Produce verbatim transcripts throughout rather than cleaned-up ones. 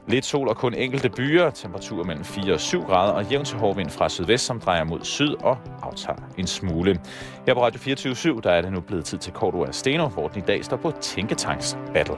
Lidt sol og kun enkelte byer, temperaturer mellem fire og syv grader og jævn til hård vind fra sydvest, som drejer mod syd og aftager en smule. Her på Radio fireogtyve syv, der er det nu blevet tid til Cordua Steno, hvor den i dag står på Tænketanks Battle.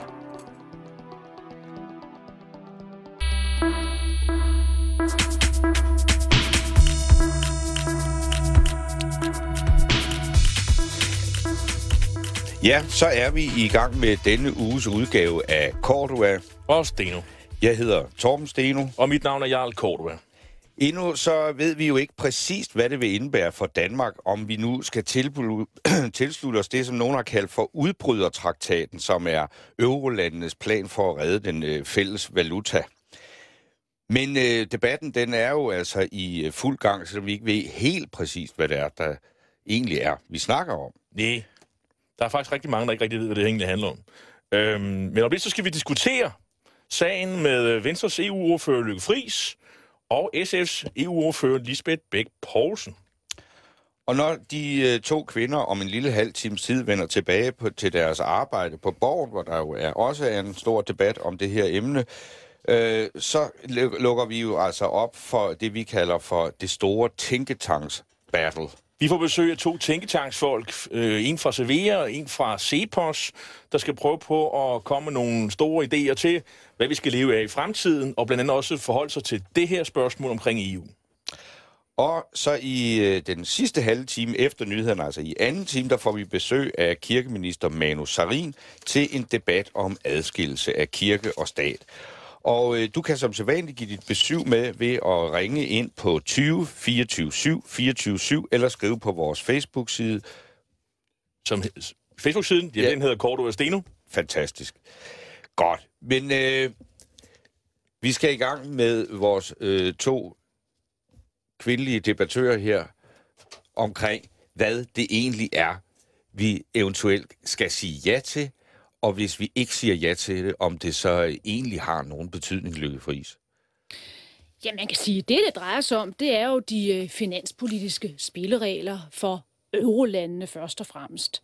Ja, så er vi i gang med denne uges udgave af Cordua og Steno. Jeg hedder Torben Steno. Og mit navn er Jarl Cordua. Endnu så ved vi jo ikke præcist, hvad det vil indebære for Danmark, om vi nu skal tilslutte os det, som nogen har kaldt for udbrydertraktaten, som er eurolandenes plan for at redde den øh, fælles valuta. Men øh, debatten, den er jo altså i øh, fuld gang, så vi ikke ved helt præcist, hvad det er, der egentlig er, vi snakker om. Nej, der er faktisk rigtig mange, der ikke rigtig ved, hvad det egentlig handler om. Øhm, men om det, så skal vi diskutere sagen med Venstres E U-ordfører Lykke Friis og S F's E U-ordfører Lisbeth Bech Poulsen. Og når de to kvinder om en lille halv times tid vender tilbage på, til deres arbejde på Borgen, hvor der jo er også er en stor debat om det her emne, øh, så lukker vi jo altså op for det, vi kalder for det store tænketanks-battle. Vi får besøg af to tænketanksfolk, en fra Cevea og en fra Cepos, der skal prøve på at komme med nogle store idéer til, hvad vi skal leve af i fremtiden, og blandt andet også forholde sig til det her spørgsmål omkring E U. Og så i øh, den sidste halve time efter nyhederne, altså i anden time, der får vi besøg af kirkeminister Manu Sareen til en debat om adskillelse af kirke og stat. Og øh, du kan som sædvanligt give dit besøg med ved at ringe ind på tyve fireogtyve syv fireogtyve syv eller skrive på vores Facebook-side. Som Facebook-siden? Ja, ja. Den hedder Cordua Steno. Fantastisk. Godt. Men øh, vi skal i gang med vores øh, to kvindelige debattører her omkring, hvad det egentlig er, vi eventuelt skal sige ja til. Og hvis vi ikke siger ja til det, om det så egentlig har nogen betydning, Lykke Friis? Ja, man kan sige, at det, det drejer sig om, det er jo de finanspolitiske spilleregler for eurolandene først og fremmest.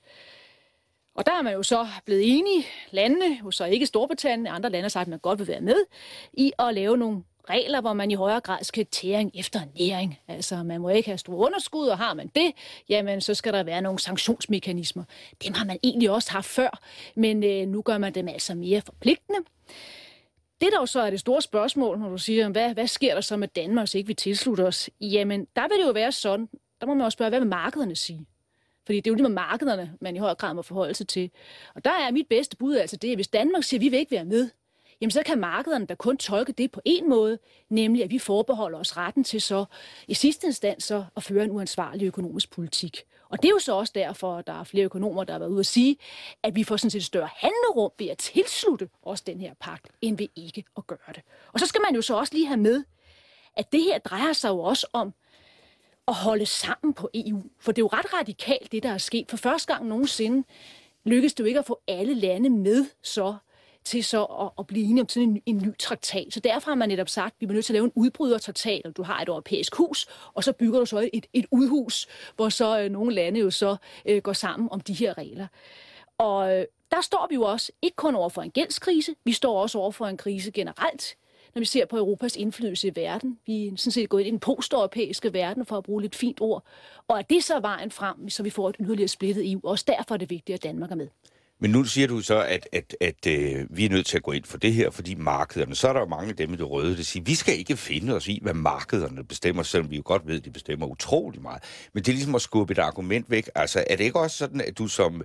Og der er man jo så blevet enige, landene, jo så ikke Storbritannien, andre lande har sagt, at man godt vil være med, i at lave nogle regler, hvor man i højere grad skal tæring efter næring. Altså, man må ikke have store underskud, og har man det, jamen, så skal der være nogle sanktionsmekanismer. Dem har man egentlig også haft før, men øh, nu gør man dem altså mere forpligtende. Det, der jo så er det store spørgsmål, når du siger, hvad, hvad sker der så med Danmark, hvis ikke vi tilslutter os? Jamen, der vil det jo være sådan, der må man også spørge, hvad vil markederne sige? Fordi det er jo det med markederne, man i højere grad må forholde sig til. Og der er mit bedste bud altså det, at hvis Danmark siger, at vi vil ikke være med, jamen så kan markederne da kun tolke det på en måde, nemlig at vi forbeholder os retten til så i sidste instans så at føre en uansvarlig økonomisk politik. Og det er jo så også derfor, at der er flere økonomer, der har været ude at sige, at vi får sådan set større handlerum ved at tilslutte os den her pagt, end ved ikke at gøre det. Og så skal man jo så også lige have med, at det her drejer sig jo også om at holde sammen på E U. For det er jo ret radikalt, det der er sket. For første gang nogensinde lykkedes det jo ikke at få alle lande med så til så at, at blive enige om sådan en, en ny traktat. Så derfor har man netop sagt, at vi er nødt til at lave en udbrydertraktat, og du har et europæisk hus, og så bygger du så et, et udhus, hvor så øh, nogle lande jo så øh, går sammen om de her regler. Og øh, der står vi jo også ikke kun over for en gældskrise, vi står også over for en krise generelt, når vi ser på Europas indflydelse i verden. Vi er sådan set gået ind i den posteuropæiske verden, for at bruge lidt fint ord. Og er det så vejen frem, så vi får et yderligere splittet E U. Også derfor er det vigtigt, at Danmark er med. Men nu siger du så, at, at, at øh, vi er nødt til at gå ind for det her, fordi markederne, så er der jo mange af dem i det røde, der siger, vi skal ikke finde os i, hvad markederne bestemmer, selvom vi jo godt ved, at de bestemmer utrolig meget. Men det er ligesom at skubbe et argument væk. Altså, er det ikke også sådan, at du som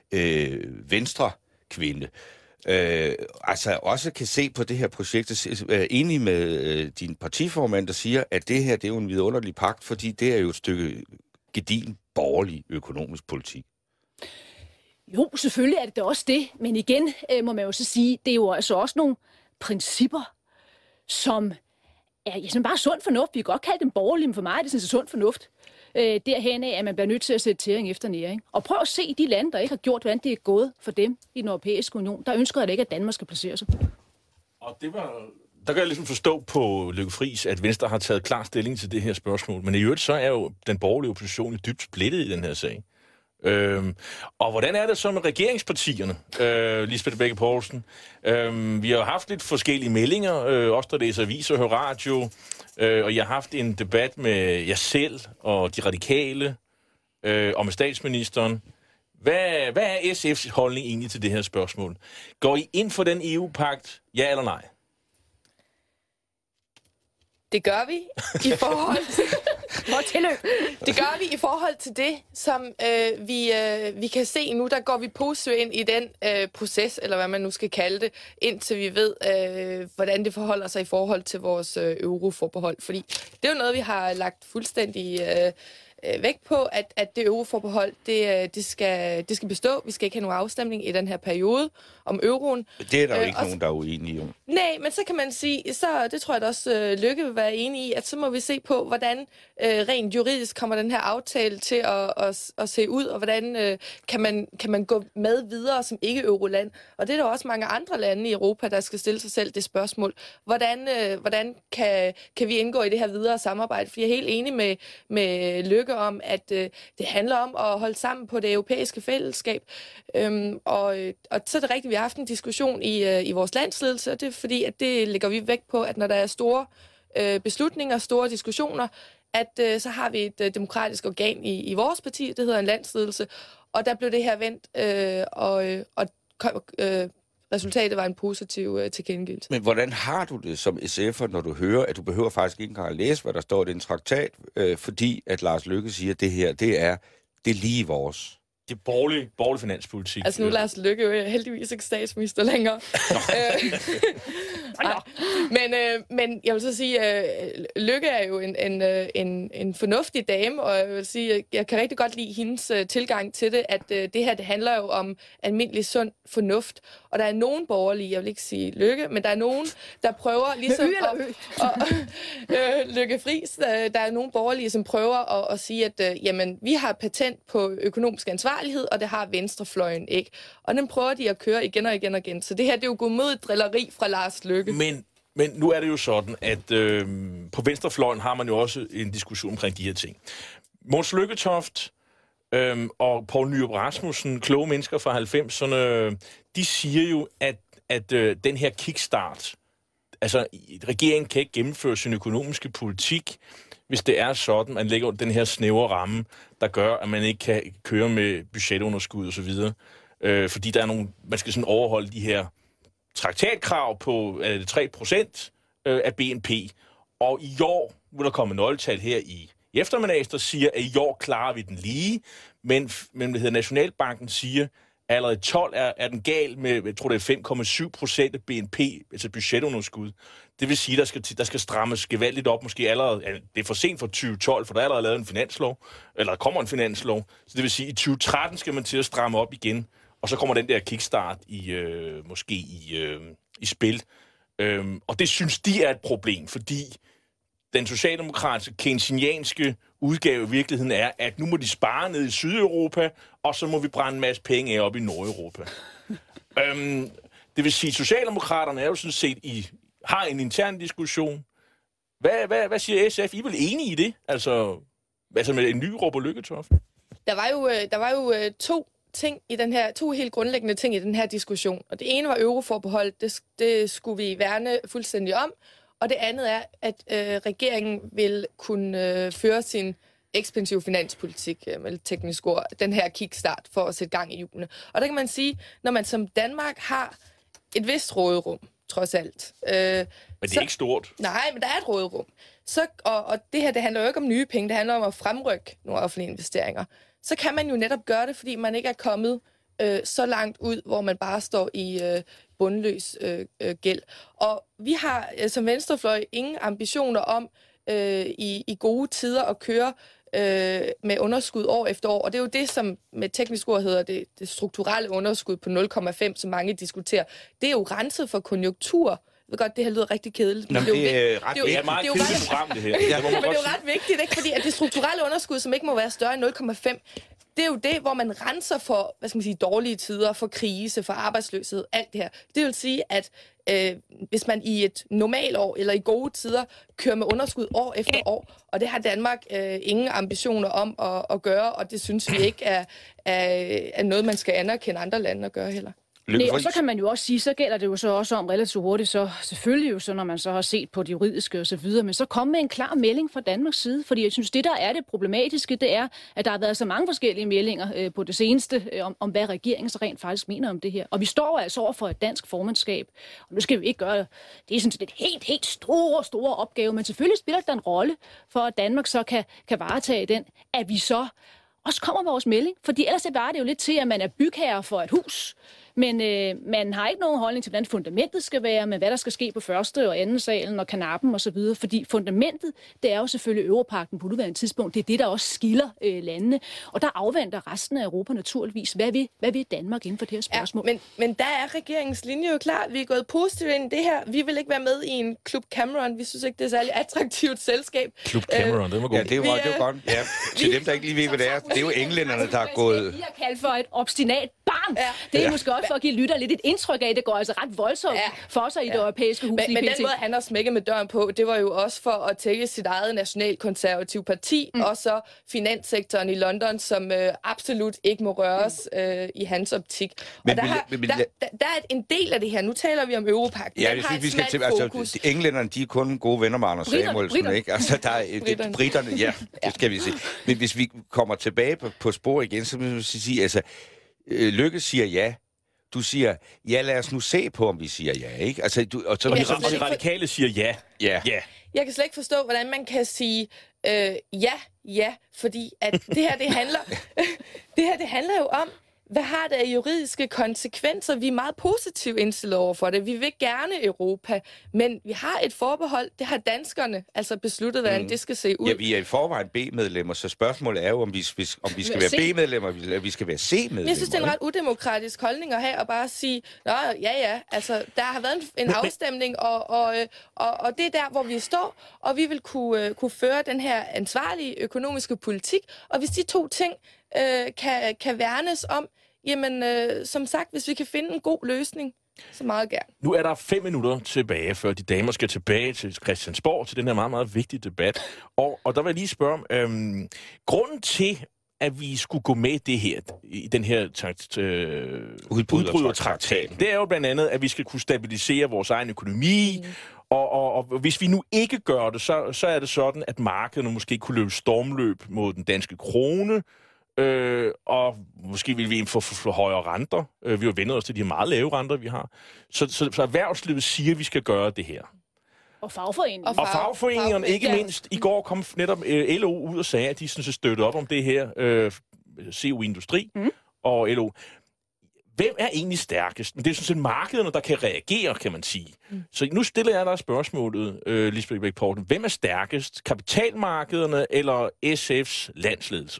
øh, venstre-kvinde øh, altså også kan se på det her projekt, er enig med øh, din partiformand, der siger, at det her det er jo en vidunderlig pagt, fordi det er jo et stykke gedigen borgerlig økonomisk politik? Jo, selvfølgelig er det da også det, men igen øh, må man jo så sige, det er jo altså også nogle principper, som er ja, bare sund fornuft. Vi kan godt kalde dem borgerlige, men for mig er det sådan sund fornuft. Øh, derhen af, at man bliver nødt til at sætte tæring efter næring. Og prøv at se de lande, der ikke har gjort, hvordan det er gået for dem i den europæiske union. Der ønsker jeg da ikke, at Danmark skal placere sig. Og det var... Der kan jeg ligesom forstå på Lykke Friis, at Venstre har taget klar stilling til det her spørgsmål. Men i øvrigt så er jo den borgerlige opposition dybt splittet i den her sag. Øhm, og hvordan er det så med regeringspartierne, øh, Lisbeth Bække Poulsen? Øhm, vi har haft lidt forskellige meldinger, øh, også der læser aviser og hører radio, øh, og jeg har haft en debat med jer selv og de radikale, øh, og med statsministeren. Hvad, hvad er S F's holdning egentlig til det her spørgsmål? Går I ind for den E U-pagt, ja eller nej? Det gør vi i forhold til... Det gør vi i forhold til det, som øh, vi, øh, vi kan se nu. Der går vi positivt ind i den øh, proces, eller hvad man nu skal kalde det, indtil vi ved, øh, hvordan det forholder sig i forhold til vores øh, euroforbehold. Fordi det er jo noget, vi har lagt fuldstændig øh, vægt på, at, at det euroforbehold, det, det, skal, det skal bestå. Vi skal ikke have nogen afstemning i den her periode om euroen. Det er der jo øh, ikke nogen, der er uenige om. Nej, men så kan man sige, så det tror jeg da også øh, Løkke vil være enig i, at så må vi se på, hvordan øh, rent juridisk kommer den her aftale til at, at, at se ud, og hvordan øh, kan, man, kan man gå med videre som ikke-euroland. Og det er der også mange andre lande i Europa, der skal stille sig selv det spørgsmål. Hvordan, øh, hvordan kan, kan vi indgå i det her videre samarbejde? For jeg er helt enig med, med Løkke om, at øh, det handler om at holde sammen på det europæiske fællesskab. Øhm, og, og så er det rigtigt, vi har haft en diskussion i, øh, i vores landsledelse, og det er fordi, at det lægger vi vægt på, at når der er store øh, beslutninger, store diskussioner, at øh, så har vi et øh, demokratisk organ i, i vores parti, det hedder en landsledelse, og der blev det her vendt, øh, og, og øh, resultatet var en positiv øh, tilkendegivelse. Men hvordan har du det som S F'er, når du hører, at du behøver faktisk ikke engang at læse, hvad der står i den traktat, øh, fordi at Lars Løkke siger, at det her, det er, det er lige vores? Det er borgerlig, borgerlig finanspolitik. Altså nu er Lars Løkke jo heldigvis ikke statsminister længere. Ej, men, øh, men jeg vil så sige, øh, Løkke er jo en, en, en, en fornuftig dame, og jeg vil sige, jeg kan rigtig godt lide hendes uh, tilgang til det, at uh, det her, det handler jo om almindelig sund fornuft. Og der er nogen borgerlige, jeg vil ikke sige Løkke, men der er nogen, der prøver ligesom at... Og, øh, Løkke Friis, der, der er nogen borgerlige, som prøver at, at sige, at uh, jamen, vi har patent på økonomisk ansvarlighed, og det har venstrefløjen ikke. Og den prøver de at køre igen og igen og igen. Så det her, det er jo godmodigt drilleri fra Lars Løkke. Men, men nu er det jo sådan, at øh, på venstrefløjen har man jo også en diskussion omkring de her ting. Mogens Lykketoft øh, og Poul Nyrup Rasmussen, kloge mennesker fra halvfemserne, de siger jo, at, at øh, den her kickstart, altså regeringen kan ikke gennemføre sin økonomiske politik, hvis det er sådan, at man lægger den her snævre ramme, der gør, at man ikke kan køre med budgetunderskud osv., øh, fordi der er nogle, man skal sådan overholde de her traktatkrav på er det tre procent af B N P. Og i år vil der komme nøgletal her i eftermiddags, der siger, at i år klarer vi den lige, men, men hvad hedder, Nationalbanken siger, at allerede tolv er, er den gal med, jeg tror det er fem komma syv procent af B N P, altså budgetunderskud. Det vil sige, at der skal, der skal strammes gevaldigt op, måske allerede, det er for sent for tyve tolv, for der er allerede lavet en finanslov, eller der kommer en finanslov, så det vil sige, at i tyve tretten skal man til at stramme op igen, og så kommer den der kickstart i, øh, måske i, øh, i spil. Øhm, og det synes de er et problem, fordi den socialdemokratiske, keynesianske udgave i virkeligheden er, at nu må de spare ned i Sydeuropa, og så må vi brænde en masse penge af op i Nordeuropa. øhm, det vil sige, at Socialdemokraterne er jo sådan set i, har en intern diskussion. Hvad, hvad, hvad siger S F? I er vel enige i det? Altså, altså med en ny Nyrup og Lykketoft? Der var jo, der var jo to ting i den her, to helt grundlæggende ting i den her diskussion. Og det ene var euroforbehold, det, det skulle vi værne fuldstændig om. Og det andet er, at øh, regeringen vil kunne øh, føre sin ekspansiv finanspolitik, øh, med teknisk ord, den her kickstart for at sætte gang i hjulene. Og der kan man sige, når man som Danmark har et vist råderum, trods alt. Øh, men det er så, ikke stort. Nej, men der er et råderum. Så, og, og det her, det handler jo ikke om nye penge, det handler om at fremrykke nogle offentlige investeringer. Så kan man jo netop gøre det, fordi man ikke er kommet øh, så langt ud, hvor man bare står i øh, bundløs øh, øh, gæld. Og vi har øh, som venstrefløj ingen ambitioner om øh, i, i gode tider at køre øh, med underskud år efter år. Og det er jo det, som med teknisk ord hedder det, det strukturelle underskud på nul komma fem, som mange diskuterer. Det er jo renset for konjunktur. Jeg ved godt, det her lyder rigtig kedeligt. Men det, det, er ret, det, er jo, det er meget kedeligt program, det her. Ja, men det er jo ret vigtigt, ikke? Fordi at det strukturelle underskud, som ikke må være større end nul komma fem, det er jo det, hvor man renser for, hvad skal man sige, dårlige tider, for krise, for arbejdsløshed, alt det her. Det vil sige, at øh, hvis man i et normalt år, eller i gode tider, kører med underskud år efter år, og det har Danmark øh, ingen ambitioner om at, at gøre, og det synes vi ikke er, er, er noget, man skal anerkende andre lande at gøre heller. Nej, og så kan man jo også sige, så gælder det jo så også om relativt hurtigt, så selvfølgelig jo så, når man så har set på det juridiske og så videre, men så kom med en klar melding fra Danmarks side, fordi jeg synes, det der er det problematiske, det er, at der har været så mange forskellige meldinger øh, på det seneste, øh, om, om hvad regeringen så rent faktisk mener om det her. Og vi står altså over for et dansk formandskab, og nu skal vi ikke gøre det. Det er sådan et helt, helt store, store opgave, men selvfølgelig spiller det en rolle for, at Danmark så kan, kan varetage den, at vi så også kommer med vores melding, fordi ellers det var det jo lidt til, at man er bygherre for et hus, men øh, man har ikke nogen holdning til, hvordan fundamentet skal være, men hvad der skal ske på første og anden salen og kanappen og så videre, fordi fundamentet, det er jo selvfølgelig Europagten på nuværende tidspunkt. Det er det, der også skiller øh, landene, og der afventer resten af Europa naturligvis. Hvad vil, hvad vil Danmark inden for det her spørgsmål? Ja, men, men der er regeringens linje jo klar. Vi er gået positivt ind i det her. Vi vil ikke være med i en Klub Cameron. Vi synes ikke, det er særlig attraktivt selskab. Klub Cameron, det var godt. Ja, det var, det var godt. Ja, til dem, der ikke lige ved, hvad det er. Det er jo englænderne, der er gået... Vi har kaldt for et obstinat barn. Ja. Det er ja. måske også for at give lytter lidt et indtryk af, det går altså ret voldsomt ja. for sig i det ja. europæiske hus. Men, men den måde, han har smækket med døren på, det var jo også for at tække sit eget nationalkonservative parti, mm. og så finanssektoren i London, som øh, absolut ikke må røres øh, i hans optik. Men, og der, har, men, der, der, der er en del af det her. Nu taler vi om Europagten. Ja, jeg synes, vi skal til... Altså, englænderne, de er kun gode venner med Anders Samuelsen, ikke? Altså, der er... Det, britterne, ja, det skal vi se. Men hvis vi kommer tilbage på, på spor igen, så vil vi sige, altså, Løkke siger ja. Du siger, ja, lad os nu se på, om vi siger ja, ikke? Altså, du, og så, og de, og de radikale siger ja. Ja. ja. Jeg kan slet ikke forstå, hvordan man kan sige øh, ja, ja, fordi at det her, det handler, det her, det handler jo om, hvad har det af juridiske konsekvenser? Vi er meget positivt indstillet over for det. Vi vil gerne Europa, men vi har et forbehold. Det har danskerne altså besluttet, hvordan mm. det skal se ud. Ja, vi er i forvejen B-medlemmer, så spørgsmålet er jo, om vi, om vi skal være B-medlemmer, eller vi skal være C-medlemmer. Jeg synes, det er en ret udemokratisk holdning at have, og bare sige, nå, ja, ja, altså, der har været en, en afstemning, og, og, og, og det er der, hvor vi står, og vi vil kunne, kunne føre den her ansvarlige økonomiske politik, og hvis de to ting øh, kan, kan værnes om, jamen, øh, som sagt, hvis vi kan finde en god løsning, så meget gerne. Nu er der fem minutter tilbage, før de damer skal tilbage til Christiansborg, til den her meget, meget vigtige debat. Og, og der vil jeg lige spørge, øhm, grunden til, at vi skulle gå med det her, i den her takt, øh, udbrydertraktat, det er jo blandt andet, at vi skal kunne stabilisere vores egen økonomi, mm. Og, og, og hvis vi nu ikke gør det, så, så er det sådan, at markederne måske kunne løbe stormløb mod den danske krone, øh, og måske vil vi få for, for højere renter. Øh, vi har vendt os til de meget lave renter, vi har. Så, så, så erhvervslivet siger, at vi skal gøre det her. Og fagforeningerne. Og, fag, og fagforeningerne, ikke ja. mindst. I går kom netop øh, L O ud og sagde, at de sådan, så støttede op om det her. Øh, C O Industri mm. og L O. Hvem er egentlig stærkest? Men det er sådan set markederne, der kan reagere, kan man sige. Mm. Så nu stiller jeg dig spørgsmålet, øh, Lisbeth Bech-Poulsen. Hvem er stærkest? Kapitalmarkederne eller S F's landsledelse?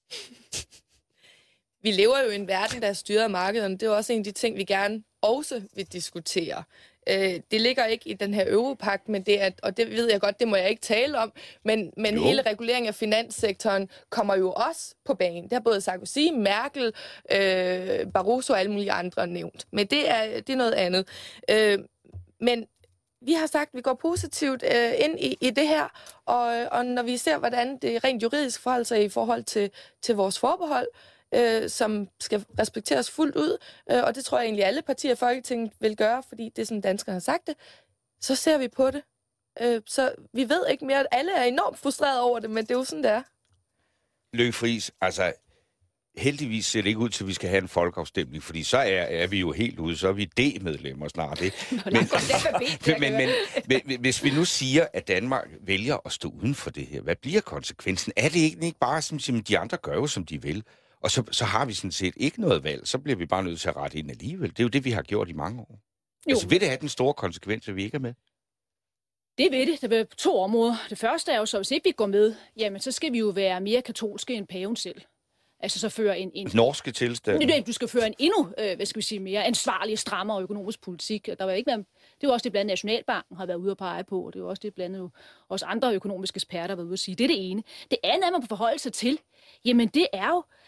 Vi lever jo i en verden, der er styret af markederne. Det er også en af de ting, vi gerne også vil diskutere. Øh, det ligger ikke i den her Europagt, men det er, og det ved jeg godt, det må jeg ikke tale om, men, men hele reguleringen af finanssektoren kommer jo også på banen. Det har både Sarkozy, Merkel, øh, Barroso og alle mulige andre nævnt. Men det er, det er noget andet. Øh, men vi har sagt, at vi går positivt øh, ind i, i det her, og, og når vi ser, hvordan det rent juridisk forholder sig i forhold til, til vores forbehold, Øh, som skal respekteres fuldt ud, øh, og det tror jeg egentlig alle partier i Folketinget vil gøre, fordi det er sådan, danskerne har sagt det, så ser vi på det. Øh, så vi ved ikke mere, at alle er enormt frustrerede over det, men det er jo sådan, det er. Løkke Friis, altså heldigvis ser det ikke ud til, at vi skal have en folkeafstemning, fordi så er, er vi jo helt ude, så er vi D-medlemmer snart. Ikke? Men, men, men, men hvis vi nu siger, at Danmark vælger at stå uden for det her, hvad bliver konsekvensen? Er det ikke, ikke bare, som de andre gør jo, som de vil? Og så, så har vi sådan set ikke noget valg. Så bliver vi bare nødt til at rette ind alligevel. Det er jo det, vi har gjort i mange år. Jo. Altså vil det have den store konsekvens, at vi ikke er med? Det vil det. Der er på to områder. Det første er jo så, hvis ikke vi går med, jamen så skal vi jo være mere katolske end paven selv. Altså så føre en... en norske tilstand. Du skal føre en endnu, øh, hvad skal vi sige, mere ansvarlig, strammere økonomisk politik. Der var ikke været, det var også det, blandt Nationalbanken har været ude at pege på, og det er også det, blandt også andre økonomiske eksperter har været ude at sige. Det er det ene. Det andet er, man på forholde sig til, jamen det er jo,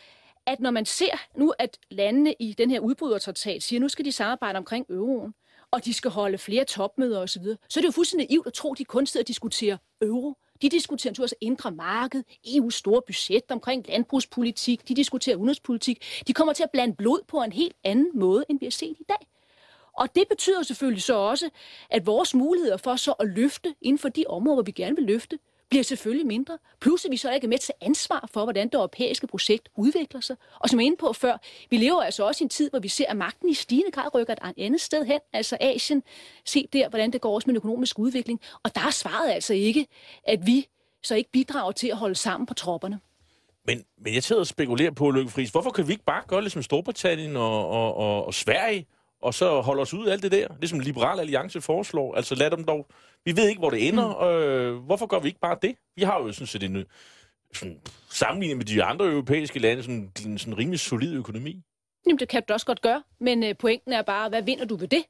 at når man ser nu, at landene i den her udbrydertraktat siger, at nu skal de samarbejde omkring euroen, og de skal holde flere topmøder osv., så er det jo fuldstændig naivt at tro, at de kun sidder og diskuterer euro. De diskuterer naturligvis indre marked, E U's store budget omkring landbrugspolitik, de diskuterer udenrigspolitik. De kommer til at blande blod på en helt anden måde, end vi har set i dag. Og det betyder selvfølgelig så også, at vores muligheder for så at løfte inden for de områder, hvor vi gerne vil løfte, bliver selvfølgelig mindre. Plus at vi så ikke er med til ansvar for, hvordan det europæiske projekt udvikler sig. Og som jeg er inde på før, vi lever altså også i en tid, hvor vi ser, at magten i stigende grad rykker et andet sted hen, altså Asien. Se der, hvordan det går også med den økonomiske udvikling. Og der er svaret altså ikke, at vi så ikke bidrager til at holde sammen på tropperne. Men, men jeg sidder og spekulerer på, Lykke Friis, hvorfor kan vi ikke bare gøre ligesom Storbritannien og, og, og, og Sverige, og så holde os ud af alt det der, ligesom Liberal Alliance foreslår? Altså lad dem dog... Vi ved ikke, hvor det ender. Mm. Øh, hvorfor gør vi ikke bare det? Vi har jo sådan set en sådan, sammenlignet med de andre europæiske lande sådan en sådan rimelig solid økonomi. Jamen, det kan du også godt gøre, men øh, pointen er bare, hvad vinder du ved det?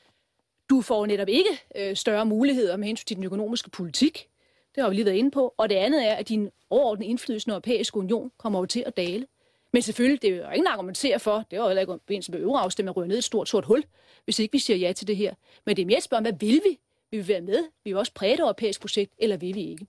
Du får netop ikke øh, større muligheder med hensyn til den økonomiske politik. Det har vi lige været inde på. Og det andet er, at din overordnede indflydelse i den europæiske union kommer over til at dale. Men selvfølgelig, det er jo ingen argumentere for, det er jo heller ikke forbindelse med euroafstemning at ryge ned i et stort sort hul, hvis ikke vi siger ja til det her. Men det er mere et spørgsmål, hvad vil vi? Vil vi være med? Vil vi også præge et europæisk projekt, eller vil vi ikke?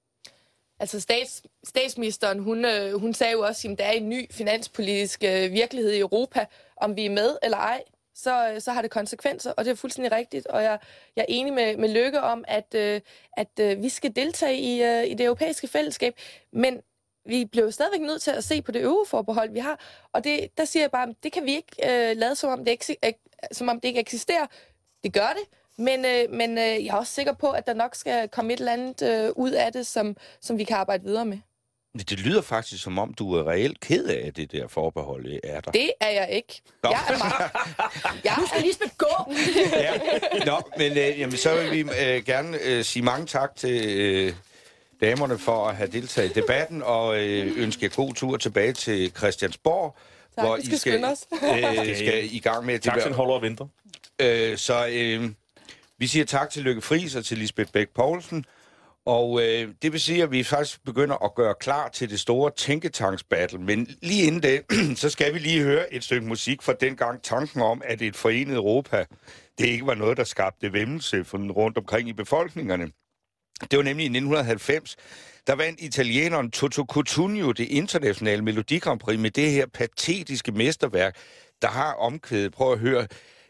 Altså stats, statsministeren, hun, øh, hun sagde jo også, at der er en ny finanspolitisk øh, virkelighed i Europa. Om vi er med eller ej, så, så har det konsekvenser, og det er fuldstændig rigtigt. Og jeg, jeg er enig med, med Lykke om, at, øh, at øh, vi skal deltage i, øh, i det europæiske fællesskab, men vi bliver stadigvæk nødt til at se på det euroforbehold, vi har. Og det, der siger jeg bare, det kan vi ikke øh, lade som om det, ikke, som om det ikke eksisterer. Det gør det. Men, øh, men øh, jeg er også sikker på, at der nok skal komme et eller andet øh, ud af det, som, som vi kan arbejde videre med. Det lyder faktisk, som om du er reelt ked af, at det der forbehold er der. Det er jeg ikke. Nå. Jeg er meget... Jeg nu skal Lisbeth gå! Ja. Nå, men øh, jamen, så vil vi øh, gerne øh, sige mange tak til øh, damerne for at have deltaget i debatten, og øh, ønske jer god tur tilbage til Christiansborg, tak, hvor skal I skal, øh, skal i gang med... Tak, den holder og venter. Øh, så... Øh, Vi siger tak til Lykke Friis og til Lisbeth Bech Poulsen, og øh, det vil sige, at vi faktisk begynder at gøre klar til det store tænketanksbattle. Men lige inden det, så skal vi lige høre et stykke musik fra dengang tanken om, at et forenet Europa, det ikke var noget, der skabte væmmelse rundt omkring i befolkningerne. Det var nemlig i nitten halvfems, der vandt italieneren Toto Cutugno det internationale Melodi Grand Prix med det her patetiske mesterværk, der har omkvædet. Prøv at høre...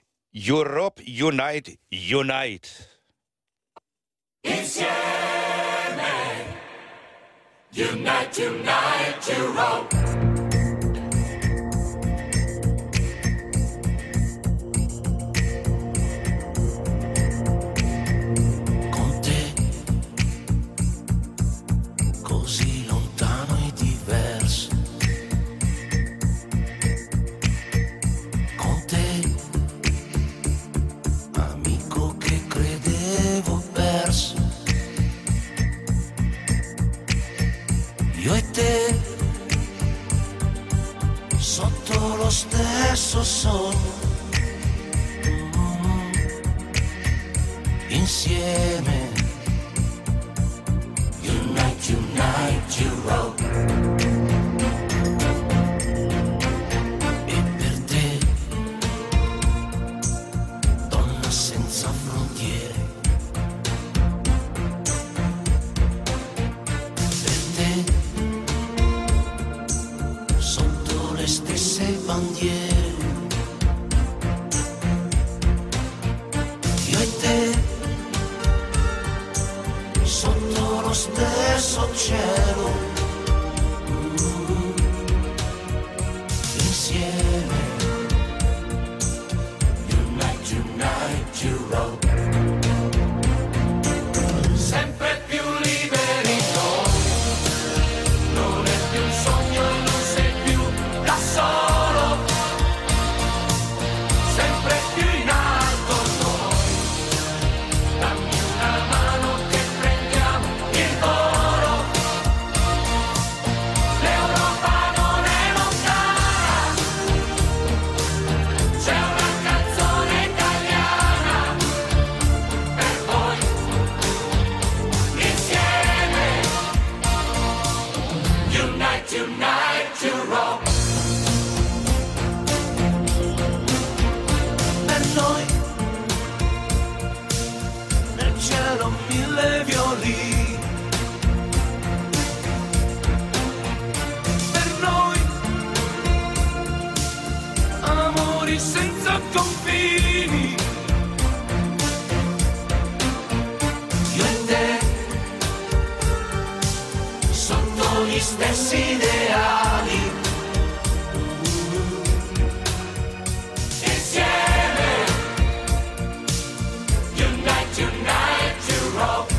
Europe Unite, Unite. Insieme. Unite, unite, Europe. Con te, così lontano e diverso. Con te. Io e te, sotto lo stesso sole, mm, insieme. Unite, unite, Europe. E per te, donna senza frontiere. Stesse bandiere, io e te, sotto lo stesso cielo, mm, insieme, unite, unite, Europe, sempre più liberi noi, non è più un sogno, non sei più da solo, sempre più in alto noi, dammi una mano che prendiamo il volo, gli stessi ideali. Insieme, unite, unite to rock.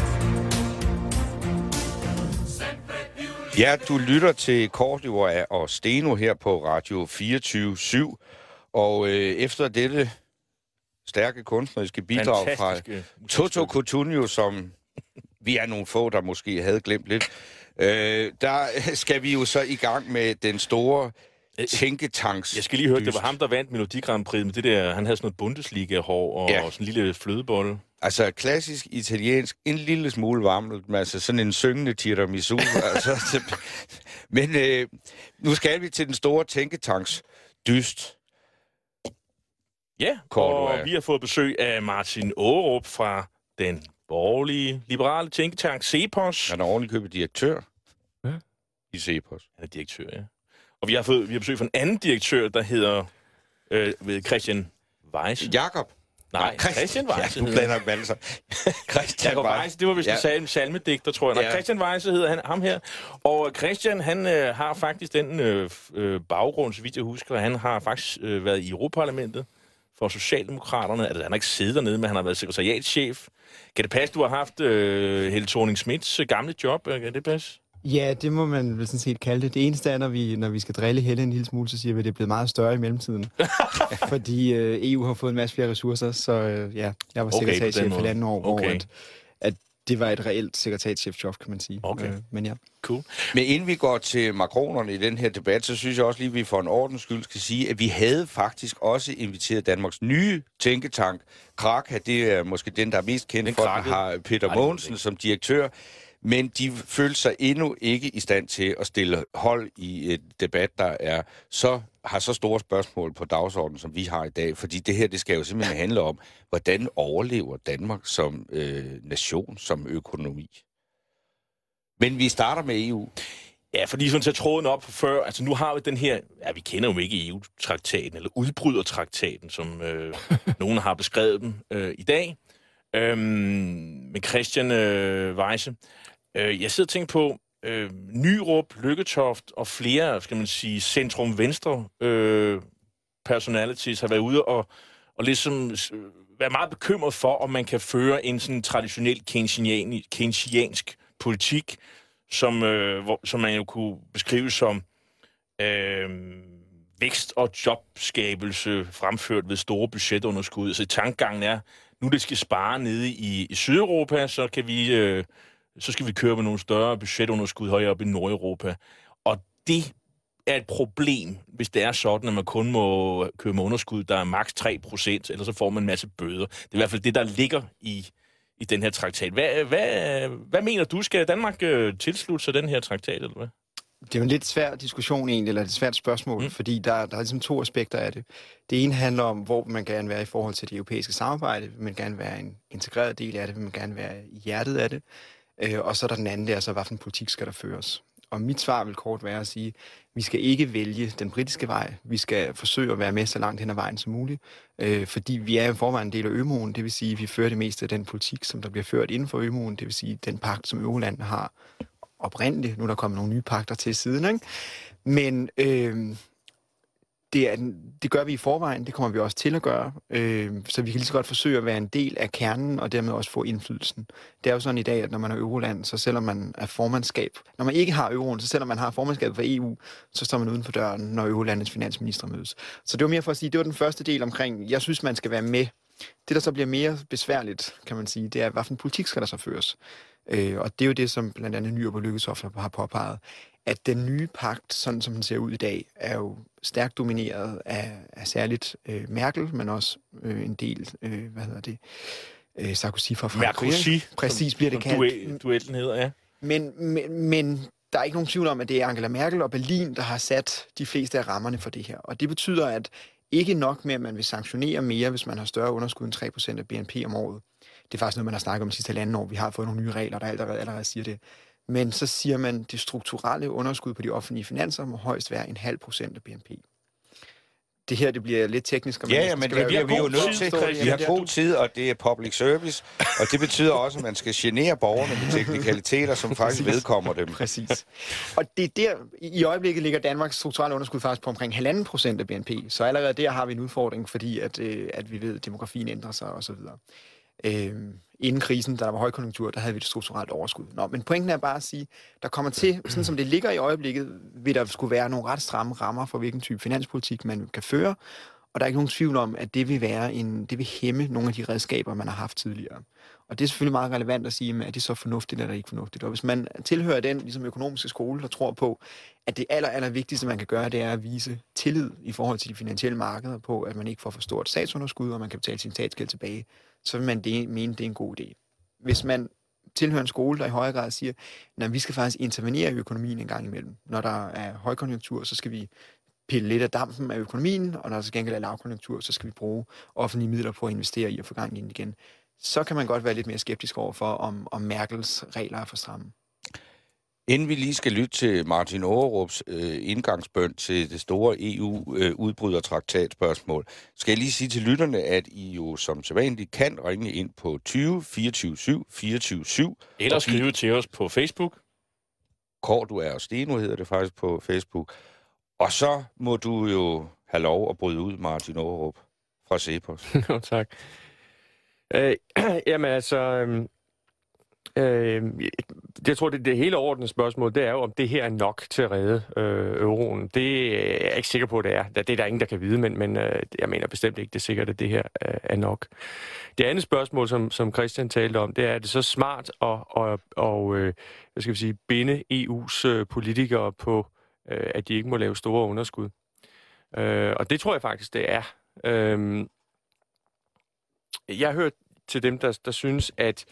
Ja, du lytter til Cordua og Steno her på Radio fireogtyve syv. Og øh, efter dette stærke kunstneriske bidrag fra Toto Cutugno, som vi er nogle få, der måske havde glemt lidt, øh, der skal vi jo så i gang med den store tænketanks. Jeg skal lige høre, det var ham, der vandt Melodi Grand Prix med det der, han havde sådan noget Bundesliga-hår og, ja. og sådan en lille flødebolle. Altså klassisk italiensk, en lille smule varmt, men altså sådan en syngende tiramisu. altså, men øh, nu skal vi til den store tænketanks dyst. Ja, og vi har fået besøg af Martin Aarup fra den borgerlige, liberale tænketank CEPOS. Han er ordentligt direktør ja. i CEPOS. Han er direktør, ja. Og vi har fået vi har besøg fra en anden direktør, der hedder øh, ved Christian Weise. Jakob. Nej, Christian Weise. Ja, du blander dem alle sammen. Christian Weise, det var vist ja. en salmedigter, tror jeg. Nå, ja. Christian Weise hedder han, ham her. Og Christian, han øh, har faktisk den øh, baggrund, så vidt jeg husker. Han har faktisk øh, været i Europaparlamentet for Socialdemokraterne. Altså, han har ikke siddet dernede, men han har været sekretariatschef. Kan det passe, du har haft øh, Helle Thorning-Schmidts gamle job? Kan det passe? Ja, det må man vel sådan set kalde det. Det eneste er, når vi, når vi skal drille Helle en lille smule, så siger vi, at det er blevet meget større i mellemtiden. Fordi øh, E U har fået en masse flere ressourcer, så øh, ja, jeg var okay, sekretariatschef for landet år, okay. hvor at, at det var et reelt sekretariatschefjob, kan man sige. Okay. Øh, men ja. Cool. Men inden vi går til makronerne i den her debat, så synes jeg også lige, at vi for en ordens skyld skal sige, at vi havde faktisk også inviteret Danmarks nye tænketank. Kraka, det er måske den, der er mest kendt for, den har Peter Mogensen som direktør. Men de følte sig endnu ikke i stand til at stille hold i et debat, der er så, har så store spørgsmål på dagsordenen, som vi har i dag. Fordi det her, det skal jo simpelthen handle om, hvordan overlever Danmark som øh, nation, som økonomi. Men vi starter med E U. Ja, fordi sådan til tråden op før, altså nu har vi den her, ja, vi kender jo ikke E U-traktaten, eller udbrydertraktaten, som øh, nogen har beskrevet den øh, i dag. Øhm, med Christian øh, Weise. Øh, jeg sidder og tænker på øh, Nyrup, Lykketoft og flere, skal man sige, centrum-venstre øh, personalities har været ude og, og ligesom øh, være meget bekymret for, om man kan føre en sådan traditionel keynesian, keynesiansk politik, som, øh, hvor, som man jo kunne beskrive som øh, vækst og jobskabelse fremført ved store budgetunderskud. Så tankegangen er, nu det skal spare nede i, i Sydeuropa, så kan vi øh, så skal vi køre med nogle større budgetunderskud højere op i Nordeuropa. Og det er et problem, hvis det er sådan, at man kun må køre med underskud, der er maks tre procent, eller så får man en masse bøder. Det er i hvert fald det, der ligger i, i den her traktat. Hvad, hvad, hvad mener du? Skal Danmark øh, tilslutte sig den her traktat, eller hvad? Det er jo en lidt svær diskussion egentlig, eller et svært spørgsmål, mm. fordi der, der er ligesom to aspekter af det. Det ene handler om, hvor man gerne vil være i forhold til det europæiske samarbejde. Vil man gerne være en integreret del af det? Vil man gerne være i hjertet af det? Øh, og så er der den anden, det er så, hvilken politik skal der føres? Og mit svar vil kort være at sige, at vi skal ikke vælge den britiske vej. Vi skal forsøge at være med så langt hen ad vejen som muligt, øh, fordi vi er i forvejen en del af ømoen. Det vil sige, at vi fører det meste af den politik, som der bliver ført inden for ømoen. Det vil sige, den pagt, som eurolandene har oprindeligt. Nu er der kommet nogle nye pagter til siden, ikke? Men øh, det, er, det gør vi i forvejen, det kommer vi også til at gøre. Øh, så vi kan lige så godt forsøge at være en del af kernen, og dermed også få indflydelsen. Det er jo sådan i dag, at når man er euroland, så selvom man er formandskab, når man ikke har euroen, så selvom man har formandskabet for E U, så står man uden for døren, når eurolandets finansminister mødes. Så det var mere for at sige, det var den første del omkring, jeg synes, man skal være med. Det, der så bliver mere besværligt, kan man sige, det er, hvilken politik skal der så føres? Øh, og det er jo det, som blandt andet Nyrup og Lykketoft har påpeget, at den nye pagt, sådan som den ser ud i dag, er jo stærkt domineret af, af særligt øh, Merkel, men også øh, en del, øh, hvad hedder det, øh, Sarkozy fra Frankrig. Merkozy, præcis bliver det kaldt. Duellen hedder, ja. Men, men, men der er ikke nogen tvivl om, at det er Angela Merkel og Berlin, der har sat de fleste af rammerne for det her. Og det betyder, at ikke nok med, at man vil sanktionere mere, hvis man har større underskud end tre procent af B N P om året. Det er faktisk noget, man har snakket om de sidste halvanden år. Vi har fået nogle nye regler, der allerede, allerede siger det. Men så siger man, at det strukturelle underskud på de offentlige finanser må højst være en halv procent af B N P. det her det bliver lidt teknisk. Ja, ja, men det bliver vi jo nødt til. Vi har god tid, og det er public service, og det betyder også, at man skal genere borgerne med teknikaliteter, som faktisk vedkommer dem. Præcis. Og det er der, i øjeblikket ligger Danmarks strukturelle underskud faktisk på omkring halvanden procent af B N P, så allerede der har vi en udfordring, fordi at, at vi ved, at demografien ændrer sig osv. Øhm, inden krisen, da der var højkonjunktur, der havde vi et strukturelt overskud. Nå, men pointen er bare at sige, der kommer til, sådan som det ligger i øjeblikket, vil der skulle være nogle ret stramme rammer for, hvilken type finanspolitik man kan føre, og der er ikke nogen tvivl om, at det vil være en, det vil hæmme nogle af de redskaber, man har haft tidligere. Og det er selvfølgelig meget relevant at sige, er det så fornuftigt eller ikke fornuftigt? Og hvis man tilhører den ligesom økonomiske skole, der tror på, at det aller, aller vigtigste, man kan gøre, det er at vise tillid i forhold til de finansielle markeder på, at man ikke får for stort statsunderskud, og man kan betale sin statsgæld tilbage, så vil man det, mene, det er en god idé. Hvis man tilhører en skole, der i højere grad siger, at vi skal faktisk intervenere i økonomien en gang imellem. Når der er højkonjunktur, så skal vi pille lidt af dampen af økonomien, og når der skal gengæld er lavkonjunktur, så skal vi bruge offentlige midler på at investere i at få gang i den igen. Så kan man godt være lidt mere skeptisk over for, om, om Merkels regler er for stramme. Inden vi lige skal lytte til Martin Aarups øh, indgangsbøn til det store E U-udbrydertraktatspørgsmål, skal jeg lige sige til lytterne, at I jo som sædvanligt kan ringe ind på tyve fireogtyve syv fireogtyve syv. Eller skrive til os på Facebook. Kordu er og Steno hedder det faktisk på Facebook. Og så må du jo have lov at bryde ud, Martin Aarup fra Cepos. Jo, tak. Øh, jamen altså... Øh... Øh, jeg tror, det, det hele overordnede spørgsmål, det er jo, om det her er nok til at redde øh, euroen. Det er jeg ikke sikker på, det er. Det er der ingen, der kan vide, men, men øh, jeg mener bestemt ikke, det er sikkert, at det her øh, er nok. Det andet spørgsmål, som, som Christian talte om, det er, at det er så smart at, at, at øh, hvad skal vi sige, binde E U's øh, politikere på, øh, at de ikke må lave store underskud. Øh, og det tror jeg faktisk, det er. Øh, jeg har hørt til dem, der, der synes, at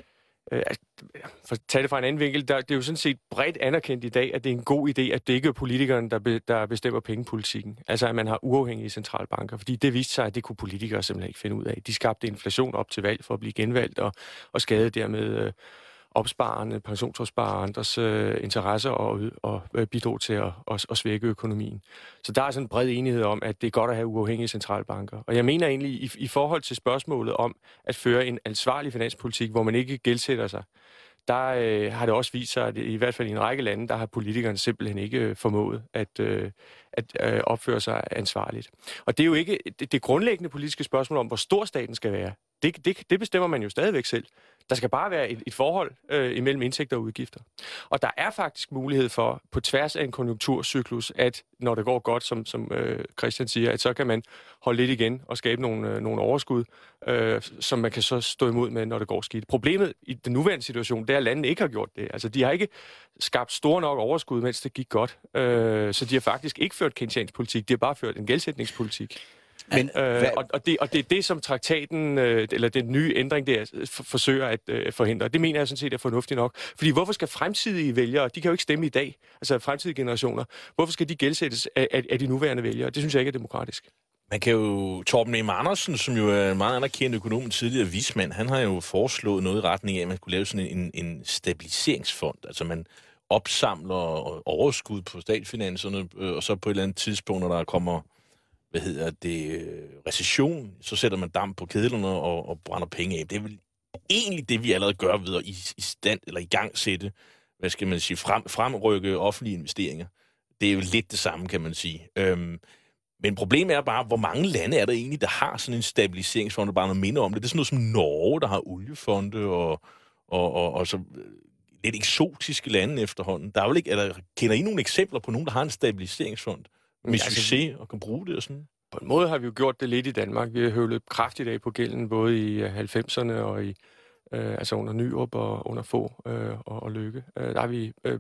for at tage det fra en anden vinkel, der, det er jo sådan set bredt anerkendt i dag, at det er en god idé, at det ikke er politikerne, der, be, der bestemmer pengepolitikken. Altså, at man har uafhængige centralbanker, fordi det viste sig, at det kunne politikere simpelthen ikke finde ud af. De skabte inflation op til valg for at blive genvalgt og, og skade dermed øh, opsparerne, pensionsopsparere og andres øh, interesser og, og øh, bidrog til at, at, at svække økonomien. Så der er sådan en bred enighed om, at det er godt at have uafhængige centralbanker. Og jeg mener egentlig, i, i forhold til spørgsmålet om at føre en ansvarlig finanspolitik, hvor man ikke gældsætter sig, der øh, har det også vist sig, at i hvert fald i en række lande, der har politikerne simpelthen ikke øh, formået at, øh, at øh, opføre sig ansvarligt. Og det er jo ikke det, det grundlæggende politiske spørgsmål om, hvor stor staten skal være. Det, det, det bestemmer man jo stadigvæk selv. Der skal bare være et, et forhold øh, imellem indtægter og udgifter. Og der er faktisk mulighed for, på tværs af en konjunkturcyklus, at når det går godt, som, som øh, Christian siger, at så kan man holde lidt igen og skabe nogle, øh, nogle overskud, øh, som man kan så stå imod med, når det går skidt. Problemet i den nuværende situation, det er, at landene ikke har gjort det. Altså, de har ikke skabt store nok overskud, mens det gik godt. Øh, så de har faktisk ikke ført keynesianspolitik, de har bare ført en gældsætningspolitik. Men, øh, og, og, det, og det er det, som traktaten, øh, eller den nye ændring, der for, forsøger at øh, forhindre. Det mener jeg sådan set er fornuftigt nok. Fordi hvorfor skal fremtidige vælgere, de kan jo ikke stemme i dag, altså fremtidige generationer, hvorfor skal de gældsættes af, af, af de nuværende vælgere? Det synes jeg ikke er demokratisk. Man kan jo, Torben M. Andersen, som jo er en meget anerkendt økonom, tidligere vismand, han har jo foreslået noget i retning af, at man kunne lave sådan en, en stabiliseringsfond. Altså man opsamler overskud på statsfinanserne, og så på et eller andet tidspunkt, når der kommer hvad hedder det, recession, så sætter man damp på kedlerne og, og brænder penge af. Det er vel egentlig det, vi allerede gør ved at i, i stand, eller i gang sætte, hvad skal man sige, frem, fremrykke offentlige investeringer. Det er jo lidt det samme, kan man sige. Øhm, men problemet er bare, hvor mange lande er der egentlig, der har sådan en stabiliseringsfond, der bare noget minder om det. Det er sådan noget som Norge, der har oliefonde, og, og, og, og så lidt eksotiske lande efterhånden. Der er vel ikke, eller kender I nogle eksempler på nogen, der har en stabiliseringsfond? Med ja, succes og kan bruge det og sådan? På en måde har vi jo gjort det lidt i Danmark. Vi har høvlet kraftigt af på gælden, både i halvfemserne og i, øh, altså under Nyrup og under Fogh øh, og, og Løkke. Øh, der har vi øh,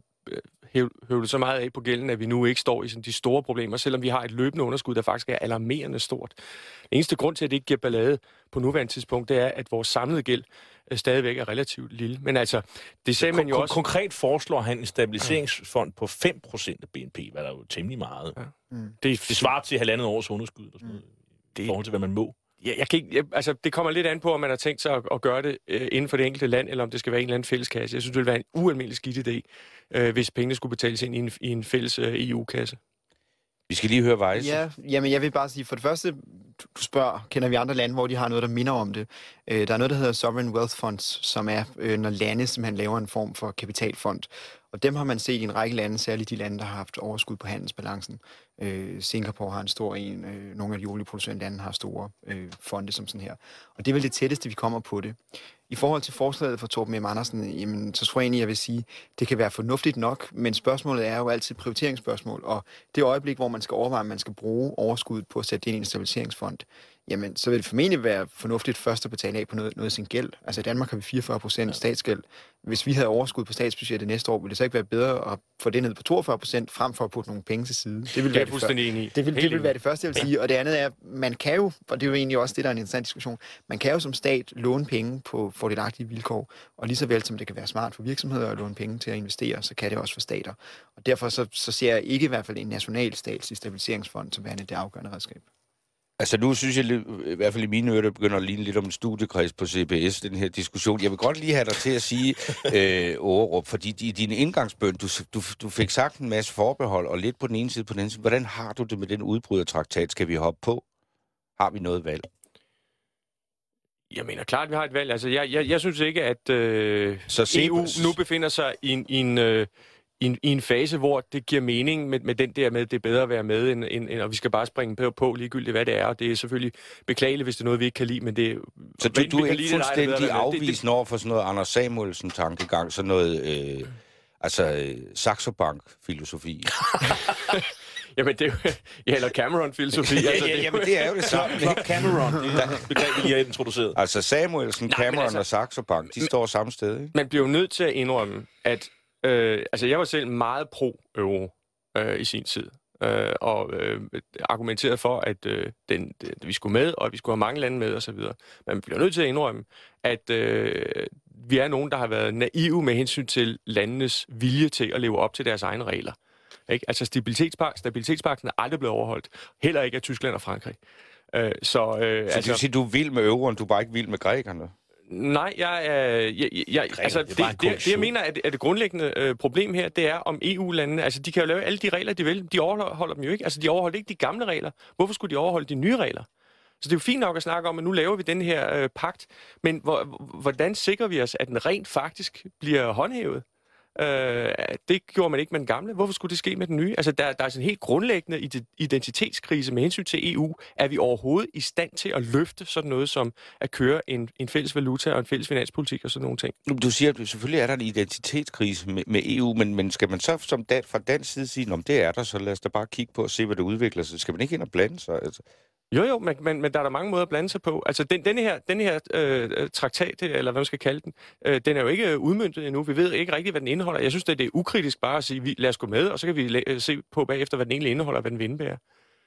høvlet så meget af på gælden, at vi nu ikke står i sådan de store problemer, selvom vi har et løbende underskud, der faktisk er alarmerende stort. Den eneste grund til, at det ikke giver ballade på nuværende tidspunkt, det er, at vores samlede gæld stadigvæk er relativt lille. Men altså, det sagde man jo også... Konkret foreslår han en stabiliseringsfond på fem procent af B N P, hvad der er jo temmelig meget. Ja. Mm. Det, det svarer til halvandet års underskud, og sådan noget, det, i forhold til, hvad man må. Ja, jeg kan ikke, jeg, altså, det kommer lidt an på, om man har tænkt sig at, at gøre det øh, inden for det enkelte land, eller om det skal være en eller anden fælleskasse. Jeg synes, det ville være en ualmindelig skidt idé, øh, hvis pengene skulle betales ind i en, i en fælles øh, E U-kasse. Vi skal lige høre Vejse. Ja, jamen jeg vil bare sige, for det første, du spørger, kender vi andre lande, hvor de har noget, der minder om det. Øh, der er noget, der hedder Sovereign Wealth Funds, som er, øh, når lande simpelthen laver en form for kapitalfond. Og dem har man set i en række lande, særligt de lande, der har haft overskud på handelsbalancen. Øh, Singapore har en stor en, øh, nogle af de olieproducerende lande har store øh, fonde som sådan her. Og det er vel det tætteste, vi kommer på det. I forhold til forslaget fra Torben M. Andersen, jamen, så tror jeg egentlig, jeg vil sige, det kan være fornuftigt nok, men spørgsmålet er jo altid prioriteringsspørgsmål, og det øjeblik, hvor man skal overveje, om man skal bruge overskuddet på at sætte det ind i en stabiliseringsfond, jamen, så vil det formentlig være fornuftigt først at betale af på noget, noget af sin gæld. Altså i Danmark har vi fireogfyrre procent statsgæld. Hvis vi havde overskud på statsbudgettet næste år, ville det så ikke være bedre at få det ned på toogfyrre procent, frem for at putte nogle penge til side? Det vil være fuldstændig enig i. Det vil, det vil være det første, jeg vil sige. Og det andet er, man kan jo, og det er jo egentlig også det, der er en interessant diskussion, man kan jo som stat låne penge på fordelagtige vilkår, og lige så vel som det kan være smart for virksomheder at låne penge til at investere, så kan det også for stater. Og derfor så, så ser jeg ikke i hvert fald en national statslig stabiliseringsfond som værende det afgørende redskab. Altså nu synes jeg, i hvert fald i mine ører, det begynder at ligne lidt om en studiekreds på C B S, den her diskussion. Jeg vil godt lige have dig til at sige, øh, Ågerup, fordi i din indgangsbøn, du, du, du fik sagt en masse forbehold, og lidt på den ene side, på den anden side. Hvordan har du det med den udbrydertraktat? Skal vi hoppe på? Har vi noget valg? Jeg mener klart, vi har et valg. Altså, jeg, jeg, jeg synes ikke, at øh, Så E U nu befinder sig i en... I en øh, I en, i en fase, hvor det giver mening med, med den der med, at det er bedre at være med, end, end, end, og vi skal bare springe på, på ligegyldigt, hvad det er. Og det er selvfølgelig beklageligt, hvis det er noget, vi ikke kan lide, men det Så du, du er ikke fuldstændig det, afvisende over for sådan noget Anders Samuelsen-tankegang, sådan noget, øh, altså, øh, Saxo Bank-filosofi? Jamen, det er jo... Ja, eller Cameron-filosofi. ja, altså, ja, jamen, det er jo det samme. Cameron, det er begreb, vi lige har introduceret. Altså, Samuelsen, Nej, Cameron altså, og Saxo Bank, de men, står samme sted, ikke? Man bliver jo nødt til at indrømme, at Øh, altså, jeg var selv meget pro-euro øh, i sin tid, øh, og øh, argumenterede for, at øh, den, den, vi skulle med, og at vi skulle have mange lande med, osv. Men man bliver nødt til at indrømme, at øh, vi er nogen, der har været naive med hensyn til landenes vilje til at leve op til deres egne regler. Ikke? Altså, stabilitetspagt, stabilitetspagten er aldrig blevet overholdt. Heller ikke af Tyskland og Frankrig. Øh, så så øh, altså, du siger, du er vild med euroen, du er bare ikke vild med grækerne? Nej, jeg, jeg, jeg, jeg altså det, det, det, det jeg mener er det, er det grundlæggende øh, problem her, det er om E U-landene, altså de kan jo lave alle de regler, de vil, de overholder dem jo ikke, altså de overholder ikke de gamle regler. Hvorfor skulle de overholde de nye regler? Så det er jo fint nok at snakke om, at nu laver vi den her øh, pagt, men hvor, hvordan sikrer vi os, at den rent faktisk bliver håndhævet? Øh, det gjorde man ikke med den gamle. Hvorfor skulle det ske med den nye? Altså, der, der er sådan en helt grundlæggende identitetskrise med hensyn til E U. Er vi overhovedet i stand til at løfte sådan noget som at køre en, en fælles valuta og en fælles finanspolitik og sådan nogle ting? Du siger, at selvfølgelig er der en identitetskrise med, med E U, men, men skal man så som dan, fra dansk side sige, om det er der, så lad os da bare kigge på og se, hvad det udvikler sig. Skal man ikke ind og blande sig? Altså? Jo, jo, men, men, men der er der mange måder at blande sig på. Altså, den, denne her, denne her øh, traktat, eller hvad man skal kalde den, øh, den er jo ikke udmøntet endnu. Vi ved ikke rigtigt, hvad den indeholder. Jeg synes, det er ukritisk bare at sige, vi, lad os gå med, og så kan vi la- se på bagefter, hvad den egentlig indeholder, og hvad den vil indebære.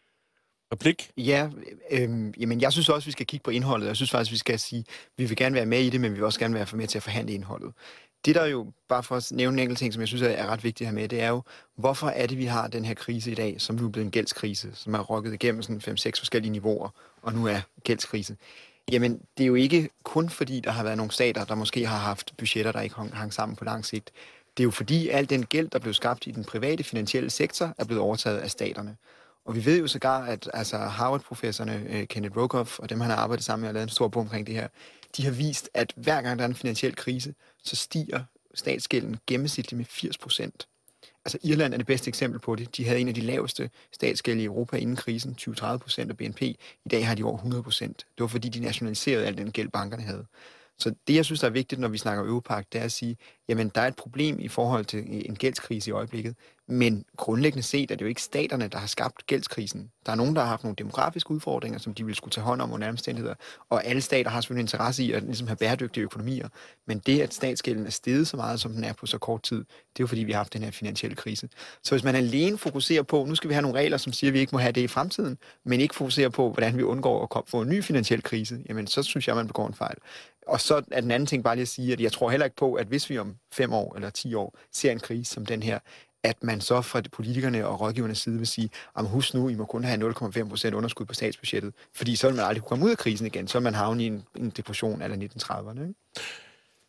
Replik? Ja, øh, jamen jeg synes også, vi skal kigge på indholdet. Jeg synes faktisk, vi skal sige, vi vil gerne være med i det, men vi vil også gerne være med til at forhandle indholdet. Det der jo, bare for at nævne en enkelt ting, som jeg synes er ret vigtigt at have med, det er jo, hvorfor er det, vi har den her krise i dag, som nu er blevet en gældskrise, som er rokket igennem sådan fem seks forskellige niveauer, og nu er gældskrise. Jamen, det er jo ikke kun fordi, der har været nogle stater, der måske har haft budgetter, der ikke hang sammen på lang sigt. Det er jo fordi, al den gæld, der blev skabt i den private finansielle sektor, er blevet overtaget af staterne. Og vi ved jo sågar, at altså Harvard-professorerne, uh, Kenneth Rogoff, og dem han har arbejdet sammen med og lavet en stor bog omkring det her, de har vist, at hver gang der er en finansiel krise, så stiger statsgælden gennemsnitligt med firs procent. Altså Irland er det bedste eksempel på det. De havde en af de laveste statsgæld i Europa inden krisen, tyve til tredive procent af B N P. I dag har de over hundrede procent. Det var fordi, de nationaliserede al den gæld, bankerne havde. Så det, jeg synes, der er vigtigt, når vi snakker Europagt, det er at sige, jamen, der er et problem i forhold til en gældskrise i øjeblikket, men grundlæggende set er det jo ikke staterne, der har skabt gældskrisen. Der er nogen, der har haft nogle demografiske udfordringer, som de vil skulle tage hånd om under omstændigheder, og alle stater har selvfølgelig interesse i at ligesom have bæredygtige økonomier, men det, at statsgælden er steget så meget, som den er på så kort tid, det er jo fordi, vi har haft den her finansielle krise. Så hvis man alene fokuserer på, nu skal vi have nogle regler, som siger, at vi ikke må have det i fremtiden, men ikke fokuserer på, hvordan vi undgår at få en ny finansiel krise, jamen så synes jeg, man begår en fejl. Og så er den anden ting bare lige at sige, at jeg tror heller ikke på, at hvis vi om fem år eller ti år ser en krise som den her, at man så fra politikerne og rådgivernes side vil sige, at husk nu, I må kun have nul komma fem procent underskud på statsbudgettet, fordi så vil man aldrig kunne komme ud af krisen igen, så vil man havne i en, en depression eller nitten trediverne. Ikke? Vi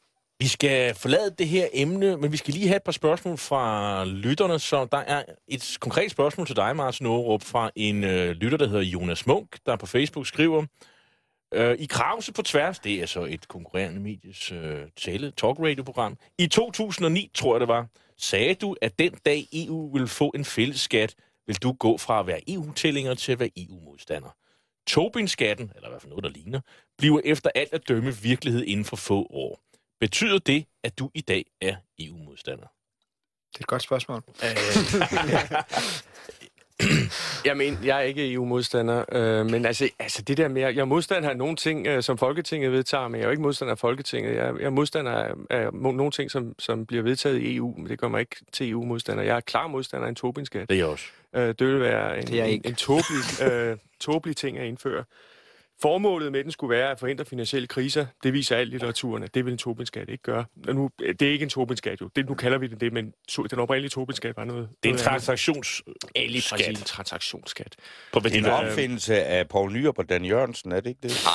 skal forlade det her emne, men vi skal lige have et par spørgsmål fra lytterne. Så der er et konkret spørgsmål til dig, Martin Aarup, fra en øh, lytter, der hedder Jonas Munk, der på Facebook skriver, øh, i Krause på tværs, det er så et konkurrerende medies øh, tale talk-radio-program, i to tusind og ni, tror jeg det var, sagde du, at den dag E U ville få en fælles skat, vil du gå fra at være E U-tilhænger til at være E U-modstander. Tobin-skatten, eller i hvert fald noget, der ligner, bliver efter alt at dømme virkelighed inden for få år. Betyder det, at du i dag er E U-modstander? Det er et godt spørgsmål. Jamen, jeg er ikke E U-modstander, øh, men altså, altså det der med, jeg er modstander af nogle ting, øh, som Folketinget vedtager, men jeg er jo ikke modstander af Folketinget. Jeg, jeg er modstander af, af nogle ting, som, som bliver vedtaget i E U, men det gør mig ikke til E U-modstander. Jeg er klar modstander af en Tobin-skat. Det er jeg også. Øh, det vil være en, det er en, ikke. en tåbelig, øh, tåbelig ting at indføre. Formålet med den skulle være at forhindre finansielle kriser. Det viser al litteraturen, at det vil en Tobin-skat ikke gøre. Nu, det er ikke en Tobin-skat jo. Det, nu kalder vi det det, men to, den oprindelige Tobin-skat var noget... Det er en noget transaktionsskat. en transaktionsskat. På Det er en opfindelse af Poul Nyrup og Dan Jørgensen, er det ikke det?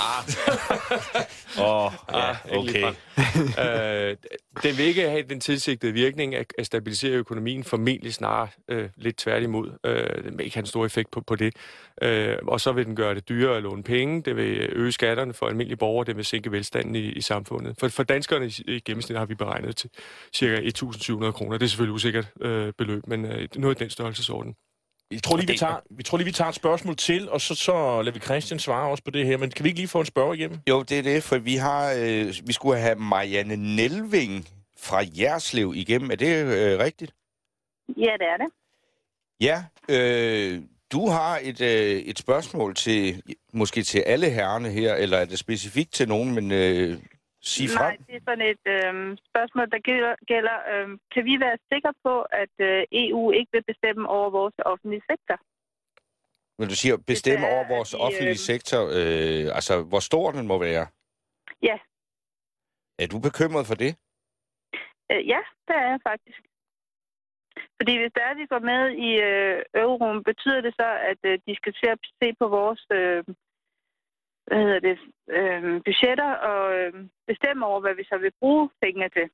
Ah. Åh, oh, ja, okay. øh, den vil ikke have den tilsigtede virkning at, at stabilisere økonomien, formentlig snarere øh, lidt tværtimod. Øh, den vil ikke have en stor effekt på, på det. Øh, og så vil den gøre det dyrere at låne penge. Det vil øge skatterne for almindelige borgere. Det vil sænke velstanden i, i samfundet. For, for danskerne i, i gennemsnit har vi beregnet til ca. et tusind syv hundrede kroner. Det er selvfølgelig usikkert øh, beløb, men øh, noget i den størrelsesorden. Jeg tror lige, vi tager, vi tror lige, vi tager et spørgsmål til, og så, så lader vi Christian svare også på det her. Men kan vi ikke lige få en spørger igennem? Jo, det er det, for vi har øh, vi skulle have Marianne Nelving fra Jerslev igennem. Er det øh, rigtigt? Ja, det er det. Ja, øh, du har et, øh, et spørgsmål til, måske til alle herrerne her, eller er det specifikt til nogen, men øh, sig frem. Nej, det er sådan et øh, spørgsmål, der gælder, gælder øh, kan vi være sikre på, at øh, E U ikke vil bestemme over vores offentlige sektor? Men du siger, bestemme er, over vores de, offentlige øh... sektor, øh, altså hvor stor den må være? Ja. Er du bekymret for det? Øh, ja, det er jeg faktisk. Fordi hvis der er, vi går med i øh, euroen, betyder det så, at øh, de skal til at se på vores øh, hvad hedder det, øh, budgetter og øh, bestemme over, hvad vi så vil bruge pengene til.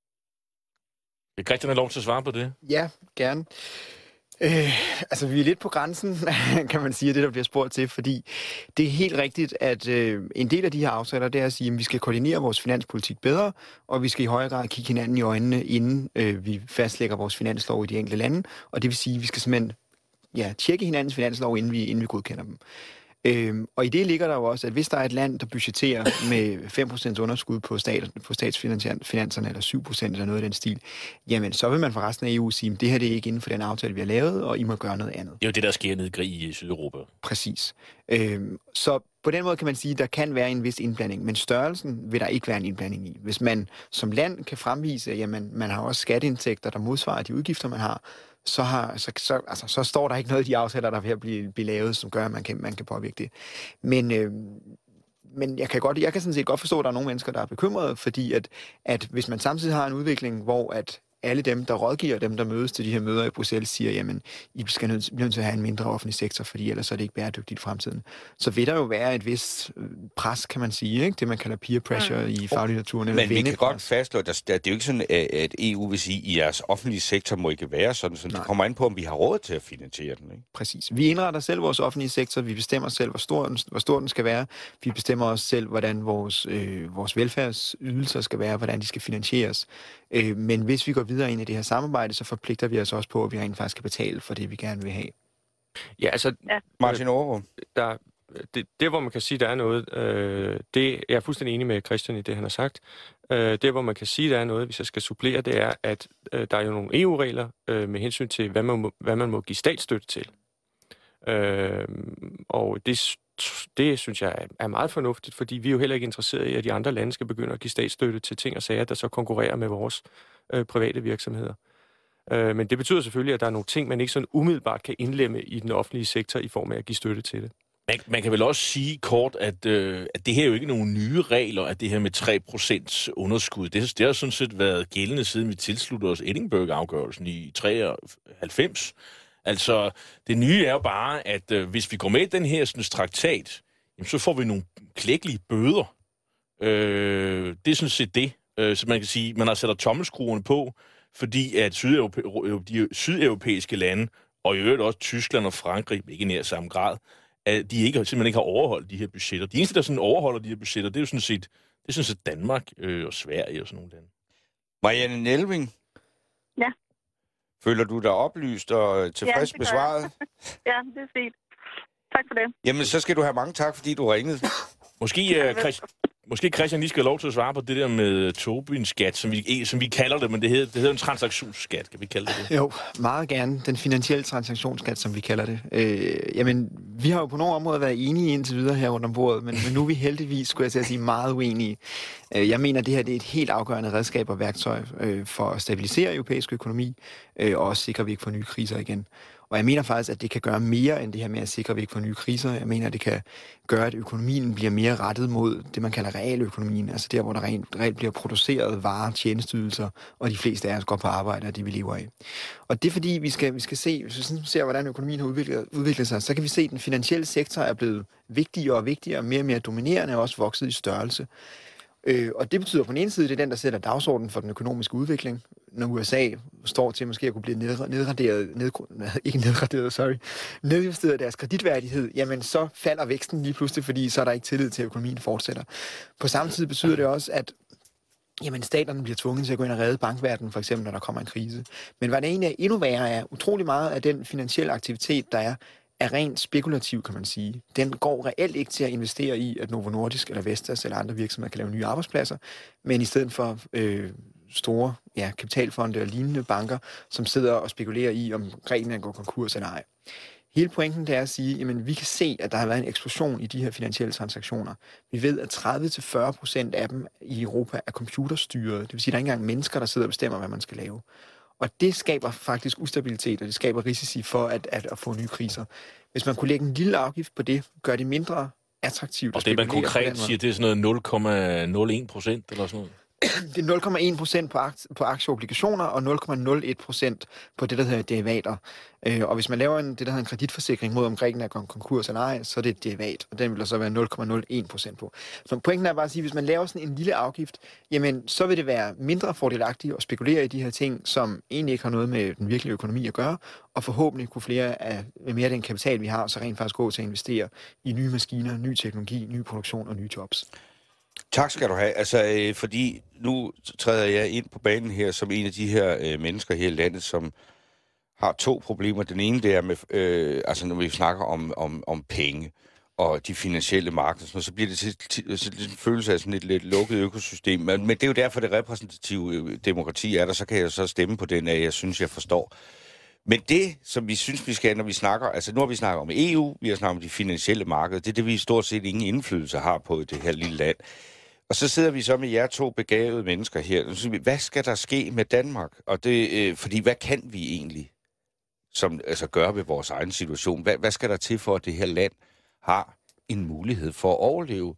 Vil Christian have lov til at svare på det? Ja, gerne. Øh, altså, vi er lidt på grænsen, kan man sige, af det, der bliver spurgt til, fordi det er helt rigtigt, at øh, en del af de her aftaler, det er at sige, at vi skal koordinere vores finanspolitik bedre, og vi skal i højere grad kigge hinanden i øjnene, inden øh, vi fastlægger vores finanslov i de enkelte lande, og det vil sige, at vi skal simpelthen ja, tjekke hinandens finanslov, inden vi, inden vi godkender dem. Øhm, og i det ligger der jo også, at hvis der er et land, der budgetterer med fem procent underskud på, stat, på statsfinanserne, eller syv procent eller noget af den stil, jamen så vil man fra resten af E U sige, at det her det er ikke inden for den aftale, vi har lavet, og I må gøre noget andet. Det er jo det, der sker nede i Sydeuropa. Præcis. Øhm, så på den måde kan man sige, at der kan være en vis indblanding, men størrelsen vil der ikke være en indblanding i. Hvis man som land kan fremvise, at jamen, man har også skatteindtægter, der modsvarer de udgifter, man har, så, har, så, så, altså, så står der ikke noget i de aftaler, der er ved at blive, blive lavet, som gør, at man kan, man kan påvirke det. Men, øh, men jeg kan, godt, jeg kan sådan set godt forstå, at der er nogle mennesker, der er bekymrede, fordi at, at hvis man samtidig har en udvikling, hvor at alle dem, der rådgiver dem, der mødes til de her møder i Bruxelles, siger, jamen, I skal nødt, nødt til at have en mindre offentlig sektor, fordi ellers er det ikke bæredygtigt i fremtiden. Så vil der jo være et vis pres, kan man sige, ikke? Det man kalder peer pressure mm. i faglitteraturen. Men vi kan godt fastslå, at det er jo ikke sådan, at E U vil sige, at jeres offentlige sektor må ikke være sådan, så det kommer ind på, om vi har råd til at finansiere den. Ikke? Præcis. Vi indretter selv vores offentlige sektor, vi bestemmer selv, hvor stor den, hvor stor den skal være. Vi bestemmer også selv, hvordan vores, øh, vores velfærdsydelser skal være, hvordan de skal finansieres. Øh, men hvis vi går videre ind i det her samarbejde, så forpligter vi os også på, at vi rent faktisk skal betale for det, vi gerne vil have. Ja, altså... Ja. Martin Aarup. Der, det, det, hvor man kan sige, der er noget, øh, det jeg er fuldstændig enig med Christian i det, han har sagt. Øh, det, hvor man kan sige, der er noget, hvis jeg skal supplere, det er, at øh, der er jo nogle E U-regler øh, med hensyn til, hvad man må, hvad man må give statsstøtte til. Øh, og det, det synes jeg er meget fornuftigt, fordi vi er jo heller ikke interesseret i, at de andre lande skal begynde at give statsstøtte til ting og sager, der så konkurrerer med vores øh, private virksomheder. Øh, men det betyder selvfølgelig, at der er nogle ting, man ikke sådan umiddelbart kan indlemme i den offentlige sektor i form af at give støtte til det. Man, man kan vel også sige kort, at, øh, at det her er jo ikke nogen nye regler, at det her med tre procent underskud, det, det har sådan set været gældende, siden vi tilsluttede os Edinburgh-afgørelsen i treoghalvfems. Altså, det nye er jo bare, at øh, hvis vi går med i den her sådan, traktat, jamen, så får vi nogle klækkelige bøder. Øh, det er sådan set det. Øh, så man kan sige, man har sat tommelskruerne på, fordi at sydeuropæ- de sydeuropæiske lande, og i øvrigt også Tyskland og Frankrig, ikke nær samme grad, at de ikke, simpelthen ikke har overholdt de her budgetter. De eneste, der sådan overholder de her budgetter, det er jo sådan set, det er sådan set Danmark øh, og Sverige og sådan nogle lande. Marianne Nelving? Ja. Føler du dig oplyst og tilfreds ja, med svaret? Ja, det er fint. Tak for det. Jamen, så skal du have mange tak, fordi du ringede. Måske, uh, Chris, måske Christian lige skal have lov til at svare på det der med Tobin-skat, som vi, som vi kalder det, men det hedder, det hedder en transaktionsskat, kan vi kalde det det? Jo, meget gerne. Den finansielle transaktionsskat, som vi kalder det. Øh, jamen, vi har jo på nogle områder været enige indtil videre her rundt om bordet, men, men nu er vi heldigvis, skulle jeg til at sige, meget uenige. Øh, jeg mener, at det her det er et helt afgørende redskab og værktøj øh, for at stabilisere europæisk økonomi, øh, og også sikre, at vi ikke får nye kriser igen. Og jeg mener faktisk, at det kan gøre mere end det her med at sikre, at vi ikke får nye kriser. Jeg mener, at det kan gøre, at økonomien bliver mere rettet mod det, man kalder realøkonomien. Altså der, hvor der rent, reelt bliver produceret varer, tjenesteydelser, og de fleste af os går på arbejde, og det vi lever af. Og det er fordi, vi skal, vi skal se, hvis vi sådan ser, hvordan økonomien har udviklet, udviklet sig, så kan vi se, at den finansielle sektor er blevet vigtigere og vigtigere, mere og mere dominerende, og også vokset i størrelse. Øh, og det betyder på den ene side, det er den, der sætter dagsordenen for den økonomiske udvikling. Når U S A står til måske at kunne blive nedgraderet, ned, ikke nedgraderet, sorry, nedjusteret deres kreditværdighed, jamen så falder væksten lige pludselig, fordi så er der ikke tillid til, at økonomien fortsætter. På samme tid betyder det også, at jamen, staterne bliver tvunget til at gå ind og redde bankverdenen, for eksempel, når der kommer en krise. Men hvad det egentlig er endnu værre er, utrolig meget af den finansielle aktivitet, der er, er rent spekulativ, kan man sige. Den går reelt ikke til at investere i, at Novo Nordisk eller Vestas eller andre virksomheder kan lave nye arbejdspladser, men i stedet for øh, store ja, kapitalfonde og lignende banker, som sidder og spekulerer i, om Grækenland går konkurs eller ej. Hele pointen det er at sige, jamen vi kan se, at der har været en eksplosion i de her finansielle transaktioner. Vi ved, at tredive til fyrre procent af dem i Europa er computerstyret. Det vil sige, at der er ikke engang mennesker, der sidder og bestemmer, hvad man skal lave. Og det skaber faktisk ustabilitet, og det skaber risici for at, at, at få nye kriser. Hvis man kunne lægge en lille afgift på det, gør det mindre attraktivt. Og det man konkret siger, det er sådan noget nul komma nul en procent eller sådan noget? Det er nul komma en procent på, aktie, på aktieobligationer og nul komma nul et procent på det, der hedder derivater. Øh, og hvis man laver en, det, der hedder en kreditforsikring mod om Grækenland går konkurs eller ej, så er det et derivat, og den vil der så være nul komma nul en procent på. Så pointen er bare at sige, at hvis man laver sådan en lille afgift, jamen så vil det være mindre fordelagtigt at spekulere i de her ting, som egentlig ikke har noget med den virkelige økonomi at gøre, og forhåbentlig kunne flere af mere af den kapital, vi har, så rent faktisk gå til at investere i nye maskiner, ny teknologi, ny produktion og nye jobs. Tak skal du have. Altså, øh, fordi nu træder jeg ind på banen her som en af de her øh, mennesker her i landet, som har to problemer. Den ene, det er med, øh, altså når vi snakker om, om, om penge og de finansielle markeder, så bliver det til, til, til en følelse af sådan et lidt lukket økosystem. Men, men det er jo derfor, det repræsentative demokrati er der, så kan jeg så stemme på den, at jeg synes, jeg forstår. Men det, som vi synes, vi skal, når vi snakker, altså nu har vi snakket om E U, vi har snakket om de finansielle markeder, det er det, vi stort set ingen indflydelse har på i det her lille land. Og så sidder vi så med jer to begavede mennesker her. Hvad skal der ske med Danmark? Og det, øh, fordi hvad kan vi egentlig som, altså, gøre ved vores egen situation? Hvad, hvad skal der til for, at det her land har en mulighed for at overleve?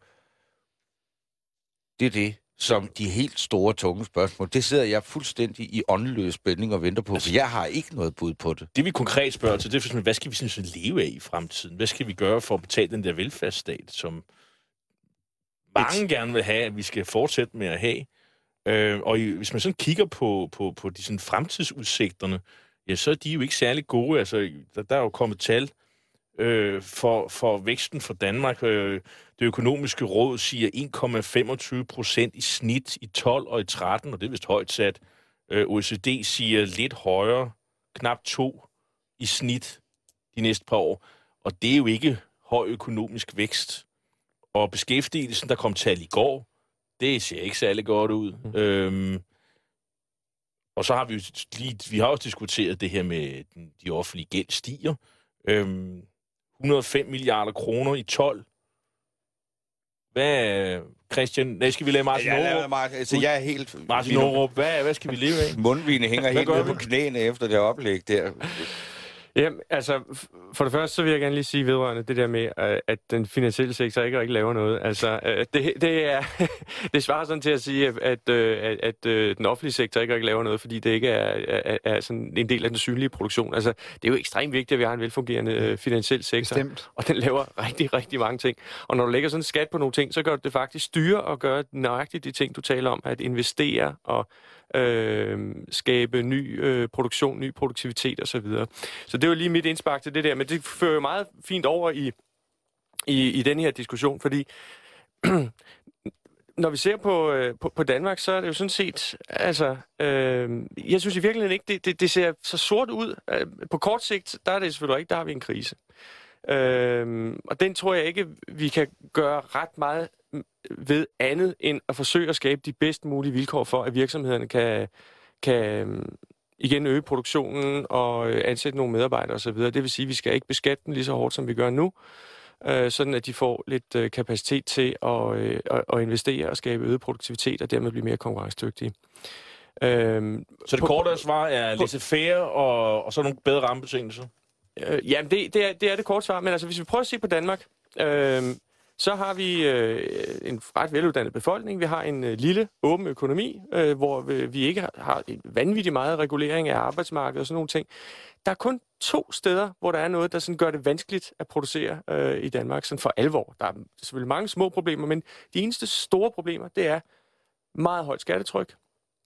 Det er det, som de helt store, tunge spørgsmål. Det sidder jeg fuldstændig i åndeløs spænding og venter på, for jeg har ikke noget bud på det. Det vi konkret spørger til, det er, hvad skal vi sådan leve af i fremtiden? Hvad skal vi gøre for at betale den der velfærdsstat, som mange gerne vil have, at vi skal fortsætte med at have? Øh, og i, hvis man sådan kigger på, på, på de sådan fremtidsudsigterne, ja, så er de jo ikke særlig gode. Altså, der, der er jo kommet tal øh, for, for væksten for Danmark. Øh, det økonomiske råd siger en komma femogtyve procent i snit i tolv og i tretten, og det er vist højt sat. Øh, O E C D siger lidt højere, knap to i snit de næste par år. Og det er jo ikke høj økonomisk vækst. Og beskæftigelsen, der kom tal i går, det ser ikke særlig godt ud. Mm. Øhm, og så har vi jo lige, vi har også diskuteret det her med, den, de offentlige gæld stiger. Øhm, et hundrede og fem milliarder kroner i tolv. Hvad, Christian? Nej, skal vi lade Martin ja, Aarup? Martin, altså, jeg er helt... Martin Aarup, hvad, hvad skal vi leve af? Mundvine hænger helt nede på knæene efter det oplæg der. Jamen, altså, for det første, så vil jeg gerne lige sige vedrørende det der med, at den finansielle sektor ikke rigtig laver noget. Altså, det, det er det svarer sådan til at sige, at, at, at, at den offentlige sektor ikke rigtig laver noget, fordi det ikke er, er, er sådan en del af den synlige produktion. Altså, det er jo ekstremt vigtigt, at vi har en velfungerende finansiel sektor, Bestemt. Og den laver rigtig, rigtig mange ting. Og når du lægger sådan en skat på nogle ting, så gør det faktisk styre og gøre nøjagtigt de ting, du taler om, at investere og Øh, skabe ny øh, produktion, ny produktivitet og så videre. Så det var lige mit indspark til det der, men det fører jo meget fint over i, i, i den her diskussion, fordi når vi ser på, øh, på, på Danmark, så er det jo sådan set, altså, øh, jeg synes i virkeligheden ikke, det, det, det ser så sort ud. På kort sigt, der er det selvfølgelig ikke, der har vi en krise. Øh, og den tror jeg ikke, vi kan gøre ret meget ved andet end at forsøge at skabe de bedst mulige vilkår for, at virksomhederne kan, kan igen øge produktionen og ansætte nogle medarbejdere osv. Det vil sige, at vi skal ikke beskatte dem lige så hårdt, som vi gør nu, sådan at de får lidt kapacitet til at, at investere og skabe øget produktivitet og dermed blive mere konkurrencedygtige. Så det korte svar er laissez-faire og, og så nogle bedre rammebetingelser? Øh, jamen, det, det, er, det er det korte svar, men altså, hvis vi prøver at se på Danmark, øh, så har vi øh, en ret veluddannet befolkning. Vi har en øh, lille, åben økonomi, øh, hvor vi ikke har, har vanvittigt meget regulering af arbejdsmarkedet og sådan nogle ting. Der er kun to steder, hvor der er noget, der sådan gør det vanskeligt at producere øh, i Danmark, sådan for alvor. Der er selvfølgelig mange små problemer, men de eneste store problemer, det er meget højt skattetryk,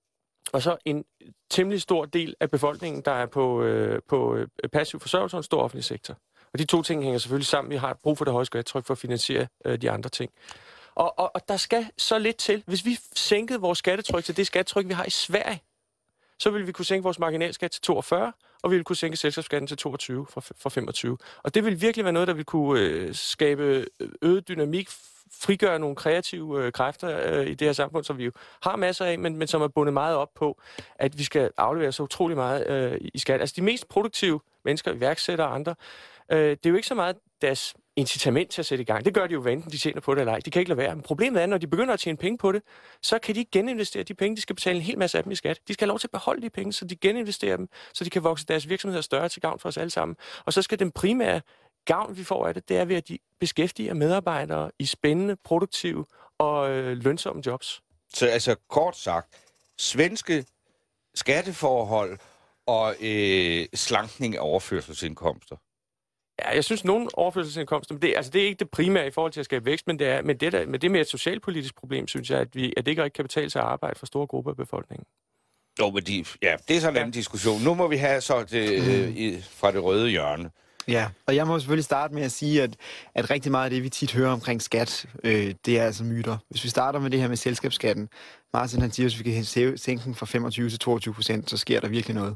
og så en temmelig stor del af befolkningen, der er på, øh, på øh, passiv forsørgelse og en stor offentlig sektor. Og de to ting hænger selvfølgelig sammen. Vi har brug for det høje skattetryk for at finansiere øh, de andre ting. Og, og, og der skal så lidt til. Hvis vi sænkede vores skattetryk til det skattetryk, vi har i Sverige, så ville vi kunne sænke vores marginalskat til toogfyrre, og vi ville kunne sænke selskabsskatten til toogtyve fra femogtyve. Og det vil virkelig være noget, der vil kunne øh, skabe øget dynamik, frigøre nogle kreative øh, kræfter øh, i det her samfund, som vi jo har masser af, men, men som er bundet meget op på, at vi skal aflevere så utrolig meget øh, i skat. Altså de mest produktive mennesker, iværksættere og andre, øh, det er jo ikke så meget deres incitament til at sætte i gang. Det gør de jo, hvad enten de tjener på det eller ej. De kan ikke lade være. Men problemet er, når de begynder at tjene penge på det, så kan de ikke geninvestere de penge. De skal betale en hel masse af dem i skat. De skal have lov til at beholde de penge, så de geninvesterer dem, så de kan vokse deres virksomheder større til gavn for os alle sammen. Og så skal den primære gavn, vi får af det, det er ved, at de beskæftiger medarbejdere i spændende, produktive og øh, lønsomme jobs. Så altså kort sagt, svenske skatteforhold og øh, slankning af overførselsindkomster. Ja, jeg synes, nogle overførselsindkomster, men det, altså, det er ikke det primære i forhold til at skabe vækst, men det er men det, der, men det er mere et socialpolitisk problem, synes jeg, at, vi, at det ikke rigtig kan betale sig at arbejde for store grupper af befolkningen. Jo, men de, ja, det er sådan en ja. anden diskussion. Nu må vi have så det, øh, i, fra det røde hjørne. Ja, og jeg må selvfølgelig starte med at sige, at, at rigtig meget af det, vi tit hører omkring skat, øh, det er altså myter. Hvis vi starter med det her med selskabsskatten, Martin han siger, at hvis vi kan sænke den fra femogtyve til toogtyve procent, så sker der virkelig noget.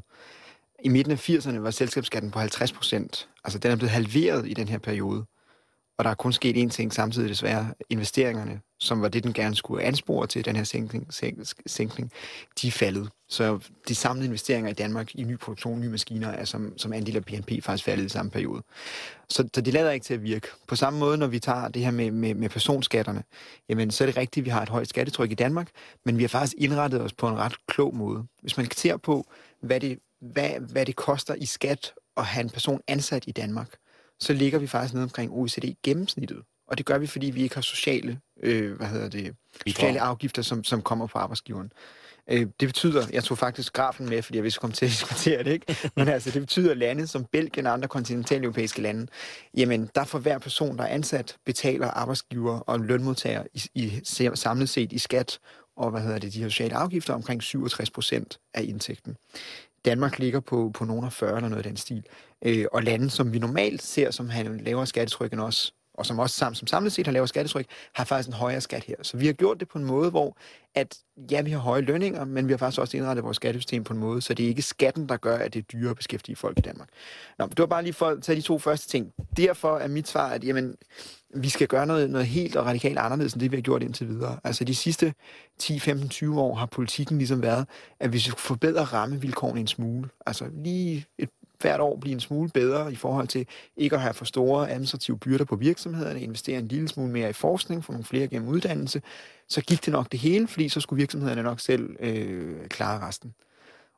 I midten af firserne var selskabsskatten på halvtreds procent. Altså den er blevet halveret i den her periode. Og der er kun sket én ting samtidig desværre. Investeringerne, som var det, den gerne skulle anspore til den her sænkning, sænkning de er faldet. Så de samlede investeringer i Danmark i ny produktion, nye maskiner, er som, som andel af B N P faktisk faldet i samme periode. Så, så det lader ikke til at virke. På samme måde, når vi tager det her med, med, med personskatterne, jamen så er det rigtigt, at vi har et højt skattetryk i Danmark, men vi har faktisk indrettet os på en ret klog måde. Hvis man ser på, hvad det, hvad, hvad det koster i skat at have en person ansat i Danmark, så ligger vi faktisk nede omkring O E C D-gennemsnittet. Og det gør vi, fordi vi ikke har sociale, øh, hvad hedder det, sociale afgifter, som, som kommer fra arbejdsgiveren. Øh, det betyder, jeg tog faktisk grafen med, fordi jeg vidste, komme til at diskutere det, ikke? Men altså, det betyder, at lande som Belgien og andre kontinentaleuropæiske lande, jamen, der for hver person, der er ansat, betaler arbejdsgiver og lønmodtager i, i, samlet set i skat og, hvad hedder det, de her sociale afgifter omkring syvogtres procent af indtægten. Danmark ligger på, på nogle af fyrre eller noget af den stil. Øh, og lande, som vi normalt ser, som har en lavere skattetryk end os, og som også sammen, som samlet set har lavere skattetryk, har faktisk en højere skat her. Så vi har gjort det på en måde, hvor at, ja, vi har høje lønninger, men vi har faktisk også indrettet vores skattesystem på en måde, så det er ikke skatten, der gør, at det er dyrere at beskæftige folk i Danmark. Nå, det var bare lige for at tage de to første ting. Derfor er mit svar, at jamen, vi skal gøre noget, noget helt og radikalt anderledes, end det vi har gjort indtil videre. Altså de sidste ti, femten, tyve år har politikken ligesom været, at vi skal forbedre rammevilkårene en smule. Altså lige et hvert år blive en smule bedre i forhold til ikke at have for store administrative byrder på virksomhederne, investere en lille smule mere i forskning, få nogle flere gennem uddannelse, så gik det nok det hele, fordi så skulle virksomhederne nok selv øh, klare resten.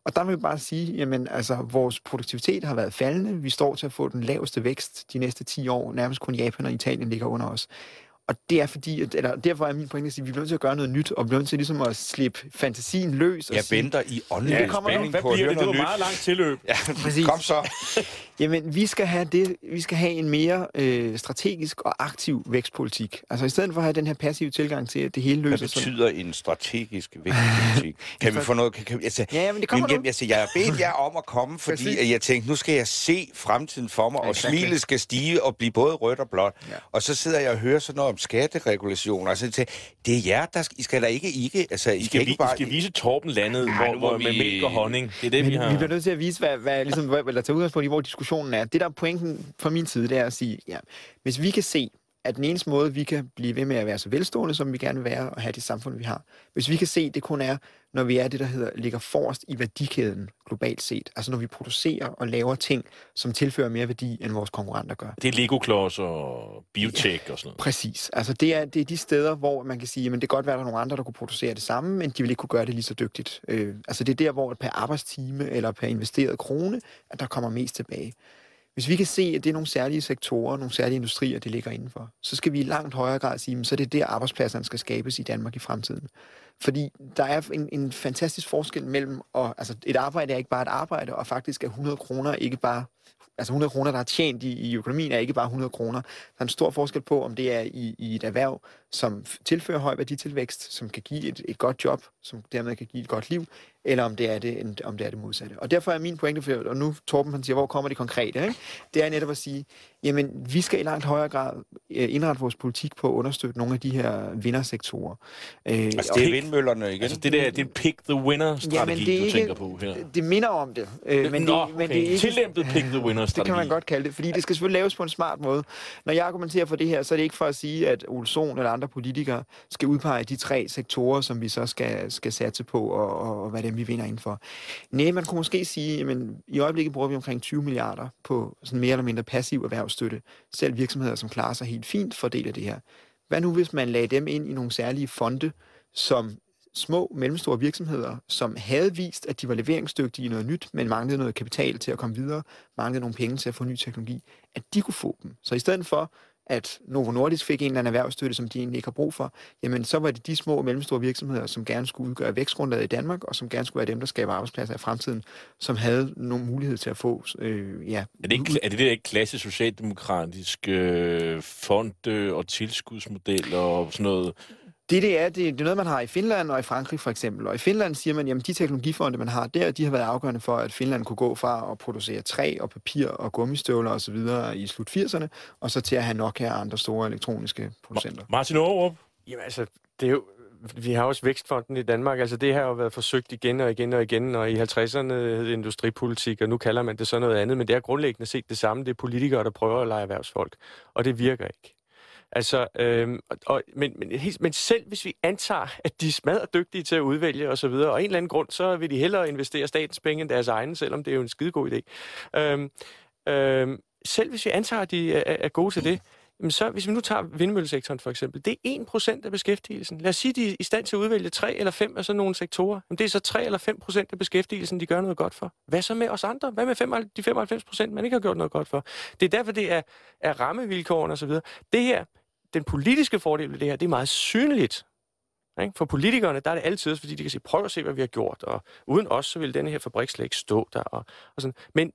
Og der vil jeg bare sige, jamen altså, vores produktivitet har været faldende. Vi står til at få den laveste vækst de næste ti år. Nærmest kun Japan og Italien ligger under os. Og det er fordi, at, eller derfor er min pointe at sige, at vi bliver nødt til at gøre noget nyt, og vi bliver nødt til ligesom at slippe fantasien løs. Og jeg sige, venter i åndelig Ja, spænding hvad på at bliver høre det? Det var noget meget nyt. langt tilløb. Ja, Præcis. kom så. Jamen, vi skal have det. Vi skal have en mere øh, strategisk og aktiv vækstpolitik. Altså i stedet for at have den her passive tilgang til, at det hele Hvad løser sig. betyder en strategisk vækstpolitik? Kan vi få noget... Kan, kan, altså, Ja, men det kommer men, nu. altså, jeg har bedt jer om at komme, fordi Præcis. at jeg tænkte, nu skal jeg se fremtiden for mig, og Exactly. smilet skal stige og blive både rødt og blåt. Ja. Og så sidder jeg og hører sådan noget om skatteregulation. Altså, det er jer, der skal, I skal da ikke... ikke altså, I I skal skal, ikke vi, bare... skal vise Torben landet, Nej, hvor, nu må hvor, med vi- mælk og honning. Det er det, Men vi har... vi bliver nødt til at vise, hvad, hvad, ligesom, hvad, eller tage udgangspunkt i, hvor diskussionen er. Det, der er pointen fra min side, det er at sige, ja, hvis vi kan se, at den eneste måde, vi kan blive ved med at være så velstående, som vi gerne vil være, og have det samfund, vi har. Hvis vi kan se, det kun er, når vi er det, der hedder, ligger forrest i værdikæden globalt set. Altså når vi producerer og laver ting, som tilfører mere værdi, end vores konkurrenter gør. Det er Lego-klods og biotech og sådan noget. Præcis. Altså det er, det er de steder, hvor man kan sige, at det kan godt være, at der er nogle andre, der kunne producere det samme, men de vil ikke kunne gøre det lige så dygtigt. Øh, altså det er der, hvor per arbejdstime eller per investeret krone, at der kommer mest tilbage. Hvis vi kan se, at det er nogle særlige sektorer, nogle særlige industrier, det ligger indenfor, så skal vi i langt højere grad sige, at så er det der, arbejdspladserne skal skabes i Danmark i fremtiden. Fordi der er en, en fantastisk forskel mellem, og, altså et arbejde er ikke bare et arbejde, og faktisk er hundrede kroner ikke bare, altså hundrede kroner, der er tjent i, i økonomien, er ikke bare hundrede kroner. Der er en stor forskel på, om det er i, i et erhverv, som tilfører høj værditilvækst, som kan give et, et godt job, som dermed kan give et godt liv, eller om det er det, om det, er det modsatte. Og derfor er min pointe, for, og nu Torben han siger, hvor kommer det konkrete, ikke? Det er netop at sige, jamen vi skal i langt højere grad indrette vores politik på at understøtte nogle af de her vindersektorer. Øh, Altså, det er vindmøllerne igen. Altså, det der, det er en pick the winner-strategi, Jamen, det er du ikke- tænker på her. det minder om det, øh, men, Nå, det, men okay. det er ikke... Tillempet pick the winner-strategi. Det kan man godt kalde det, fordi det skal selvfølgelig laves på en smart måde. Når jeg argumenterer for det her, så er det ikke for at sige, at Ole Sohn eller andre politikere skal udpege de tre sektorer, som vi så skal, skal satse på, og, og, og hvad det er, vi vinder indenfor. Nej, man kunne måske sige, at i øjeblikket bruger vi omkring tyve milliarder på sådan mere eller mindre passiv erhvervsstøtte. Selv virksomheder, som klarer sig helt fint, fordeler det her. Hvad nu, hvis man lagde dem ind i nogle særlige fonde, som små, mellemstore virksomheder, som havde vist, at de var leveringsdygtige i noget nyt, men manglede noget kapital til at komme videre, manglede nogle penge til at få ny teknologi, at de kunne få dem. Så i stedet for, at Novo Nordisk fik en eller anden erhvervsstøtte, som de egentlig ikke har brug for, jamen så var det de små og mellemstore virksomheder, som gerne skulle udgøre vækstgrundlaget i Danmark, og som gerne skulle være dem, der skaber arbejdspladser i fremtiden, som havde nogle mulighed til at få... Øh, ja, Er det, ikke, er det der ikke klassisk socialdemokratisk øh, fond- og tilskudsmodel og sådan noget? Det, det er, det, det er noget, man har i Finland og i Frankrig for eksempel. Og i Finland siger man, jamen de teknologifonde, man har der, de har været afgørende for, at Finland kunne gå fra at producere træ og papir og gummistøvler osv. i slut firserne, og så til at have Nokia og andre store elektroniske producenter. Martin Aarup? Jamen altså, det er jo... Vi har også Vækstfonden i Danmark. Altså, det har jo været forsøgt igen og igen og igen, og i halvtredserne hed det industripolitik, og nu kalder man det så noget andet, men det er grundlæggende set det samme. Det er politikere, der prøver at lege erhvervsfolk, og det virker ikke. Altså, øhm, og, men, men, men selv hvis vi antager, at de er smadret dygtige til at udvælge og så videre, og af en eller anden grund, så vil de hellere investere statens penge end deres egne, selvom det er jo en skidegod idé. Øhm, øhm, selv hvis vi antager, at de er, er gode til det, jamen så, hvis vi nu tager vindmøllesektoren for eksempel, det er en procent af beskæftigelsen. Lad os sige, at de er i stand til at udvælge tre eller fem af sådan nogle sektorer. Jamen det er så tre eller fem procent af beskæftigelsen, de gør noget godt for. Hvad så med os andre? Hvad med de femoghalvfems procent, man ikke har gjort noget godt for? Det er derfor, det er, er rammevilkårene og så videre. Det her, den politiske fordel ved det her, det er meget synligt. Ikke? For politikerne, der er det altid, fordi de kan sige, prøv at se, hvad vi har gjort, og uden os, så vil denne her fabrik slet ikke stå der. Og, og sådan. Men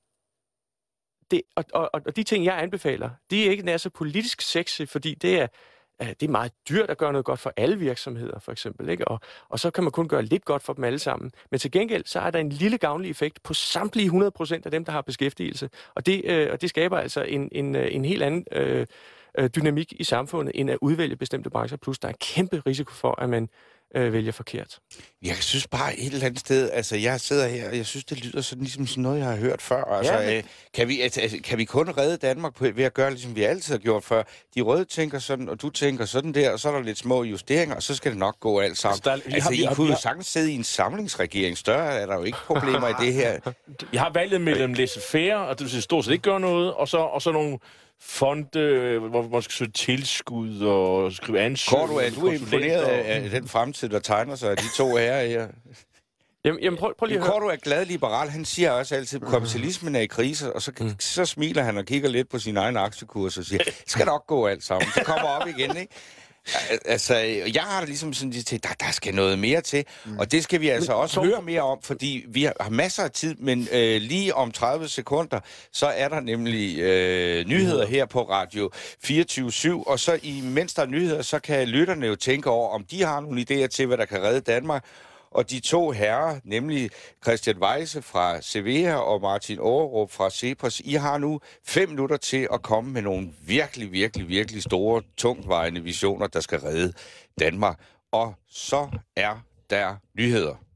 det, og, og, og de ting, jeg anbefaler, de er ikke nær så politisk sexy, fordi det er, det er meget dyrt at gøre noget godt for alle virksomheder, for eksempel. Ikke? Og, og så kan man kun gøre lidt godt for dem alle sammen. Men til gengæld, så er der en lille gavnlig effekt på samtlige hundrede procent af dem, der har beskæftigelse. Og det, øh, og det skaber altså en, en, en helt anden øh, dynamik i samfundet, end at udvælge bestemte brancher. Plus, der er en kæmpe risiko for, at man øh, vælger forkert. Jeg synes bare et eller andet sted, altså jeg sidder her, og jeg synes, det lyder sådan ligesom sådan noget, jeg har hørt før. Altså, Ja, men... øh, kan, vi, altså, kan vi kun redde Danmark på, ved at gøre, ligesom vi altid har gjort før? De røde tænker sådan, og du tænker sådan der, og så er der lidt små justeringer, og så skal det nok gå alt sammen. Altså, der er- Altså, vi altså har- vi I har- kunne vi jo har- sagtens sidde i en samlingsregering. Større er der jo ikke problemer i det her. Vi har valget mellem laissez-faire, og det vil sige stort set ikke gøre noget, og så, og så nogle fonde, hvor man skal søge tilskud og skrive ansøgninger. Kort, er du imponeret af, af den fremtid, der tegner sig af de to herrer her? Jamen, jamen prøv, prøv lige at høre. Ricardo er glad liberal. Han siger også altid, at kapitalismen er i krise, og så, mm. så smiler han og kigger lidt på sin egen aktiekurs og siger, det skal nok gå alt sammen. Det kommer op igen, ikke? Altså, jeg har ligesom sådan til, der, der skal noget mere til, mm. og det skal vi altså Men, også så... høre mere om, fordi vi har masser af tid, men øh, lige om tredive sekunder, så er der nemlig øh, nyheder her på Radio fireogtyve syv, og så imens der er nyheder, så kan lytterne jo tænke over, om de har nogle idéer til, hvad der kan redde Danmark. Og de to herrer, nemlig Christian Weise fra Cevea og Martin Aarerup fra Cepos, I har nu fem minutter til at komme med nogle virkelig, virkelig, virkelig store, tungtvejende visioner, der skal redde Danmark. Og så er der nyheder.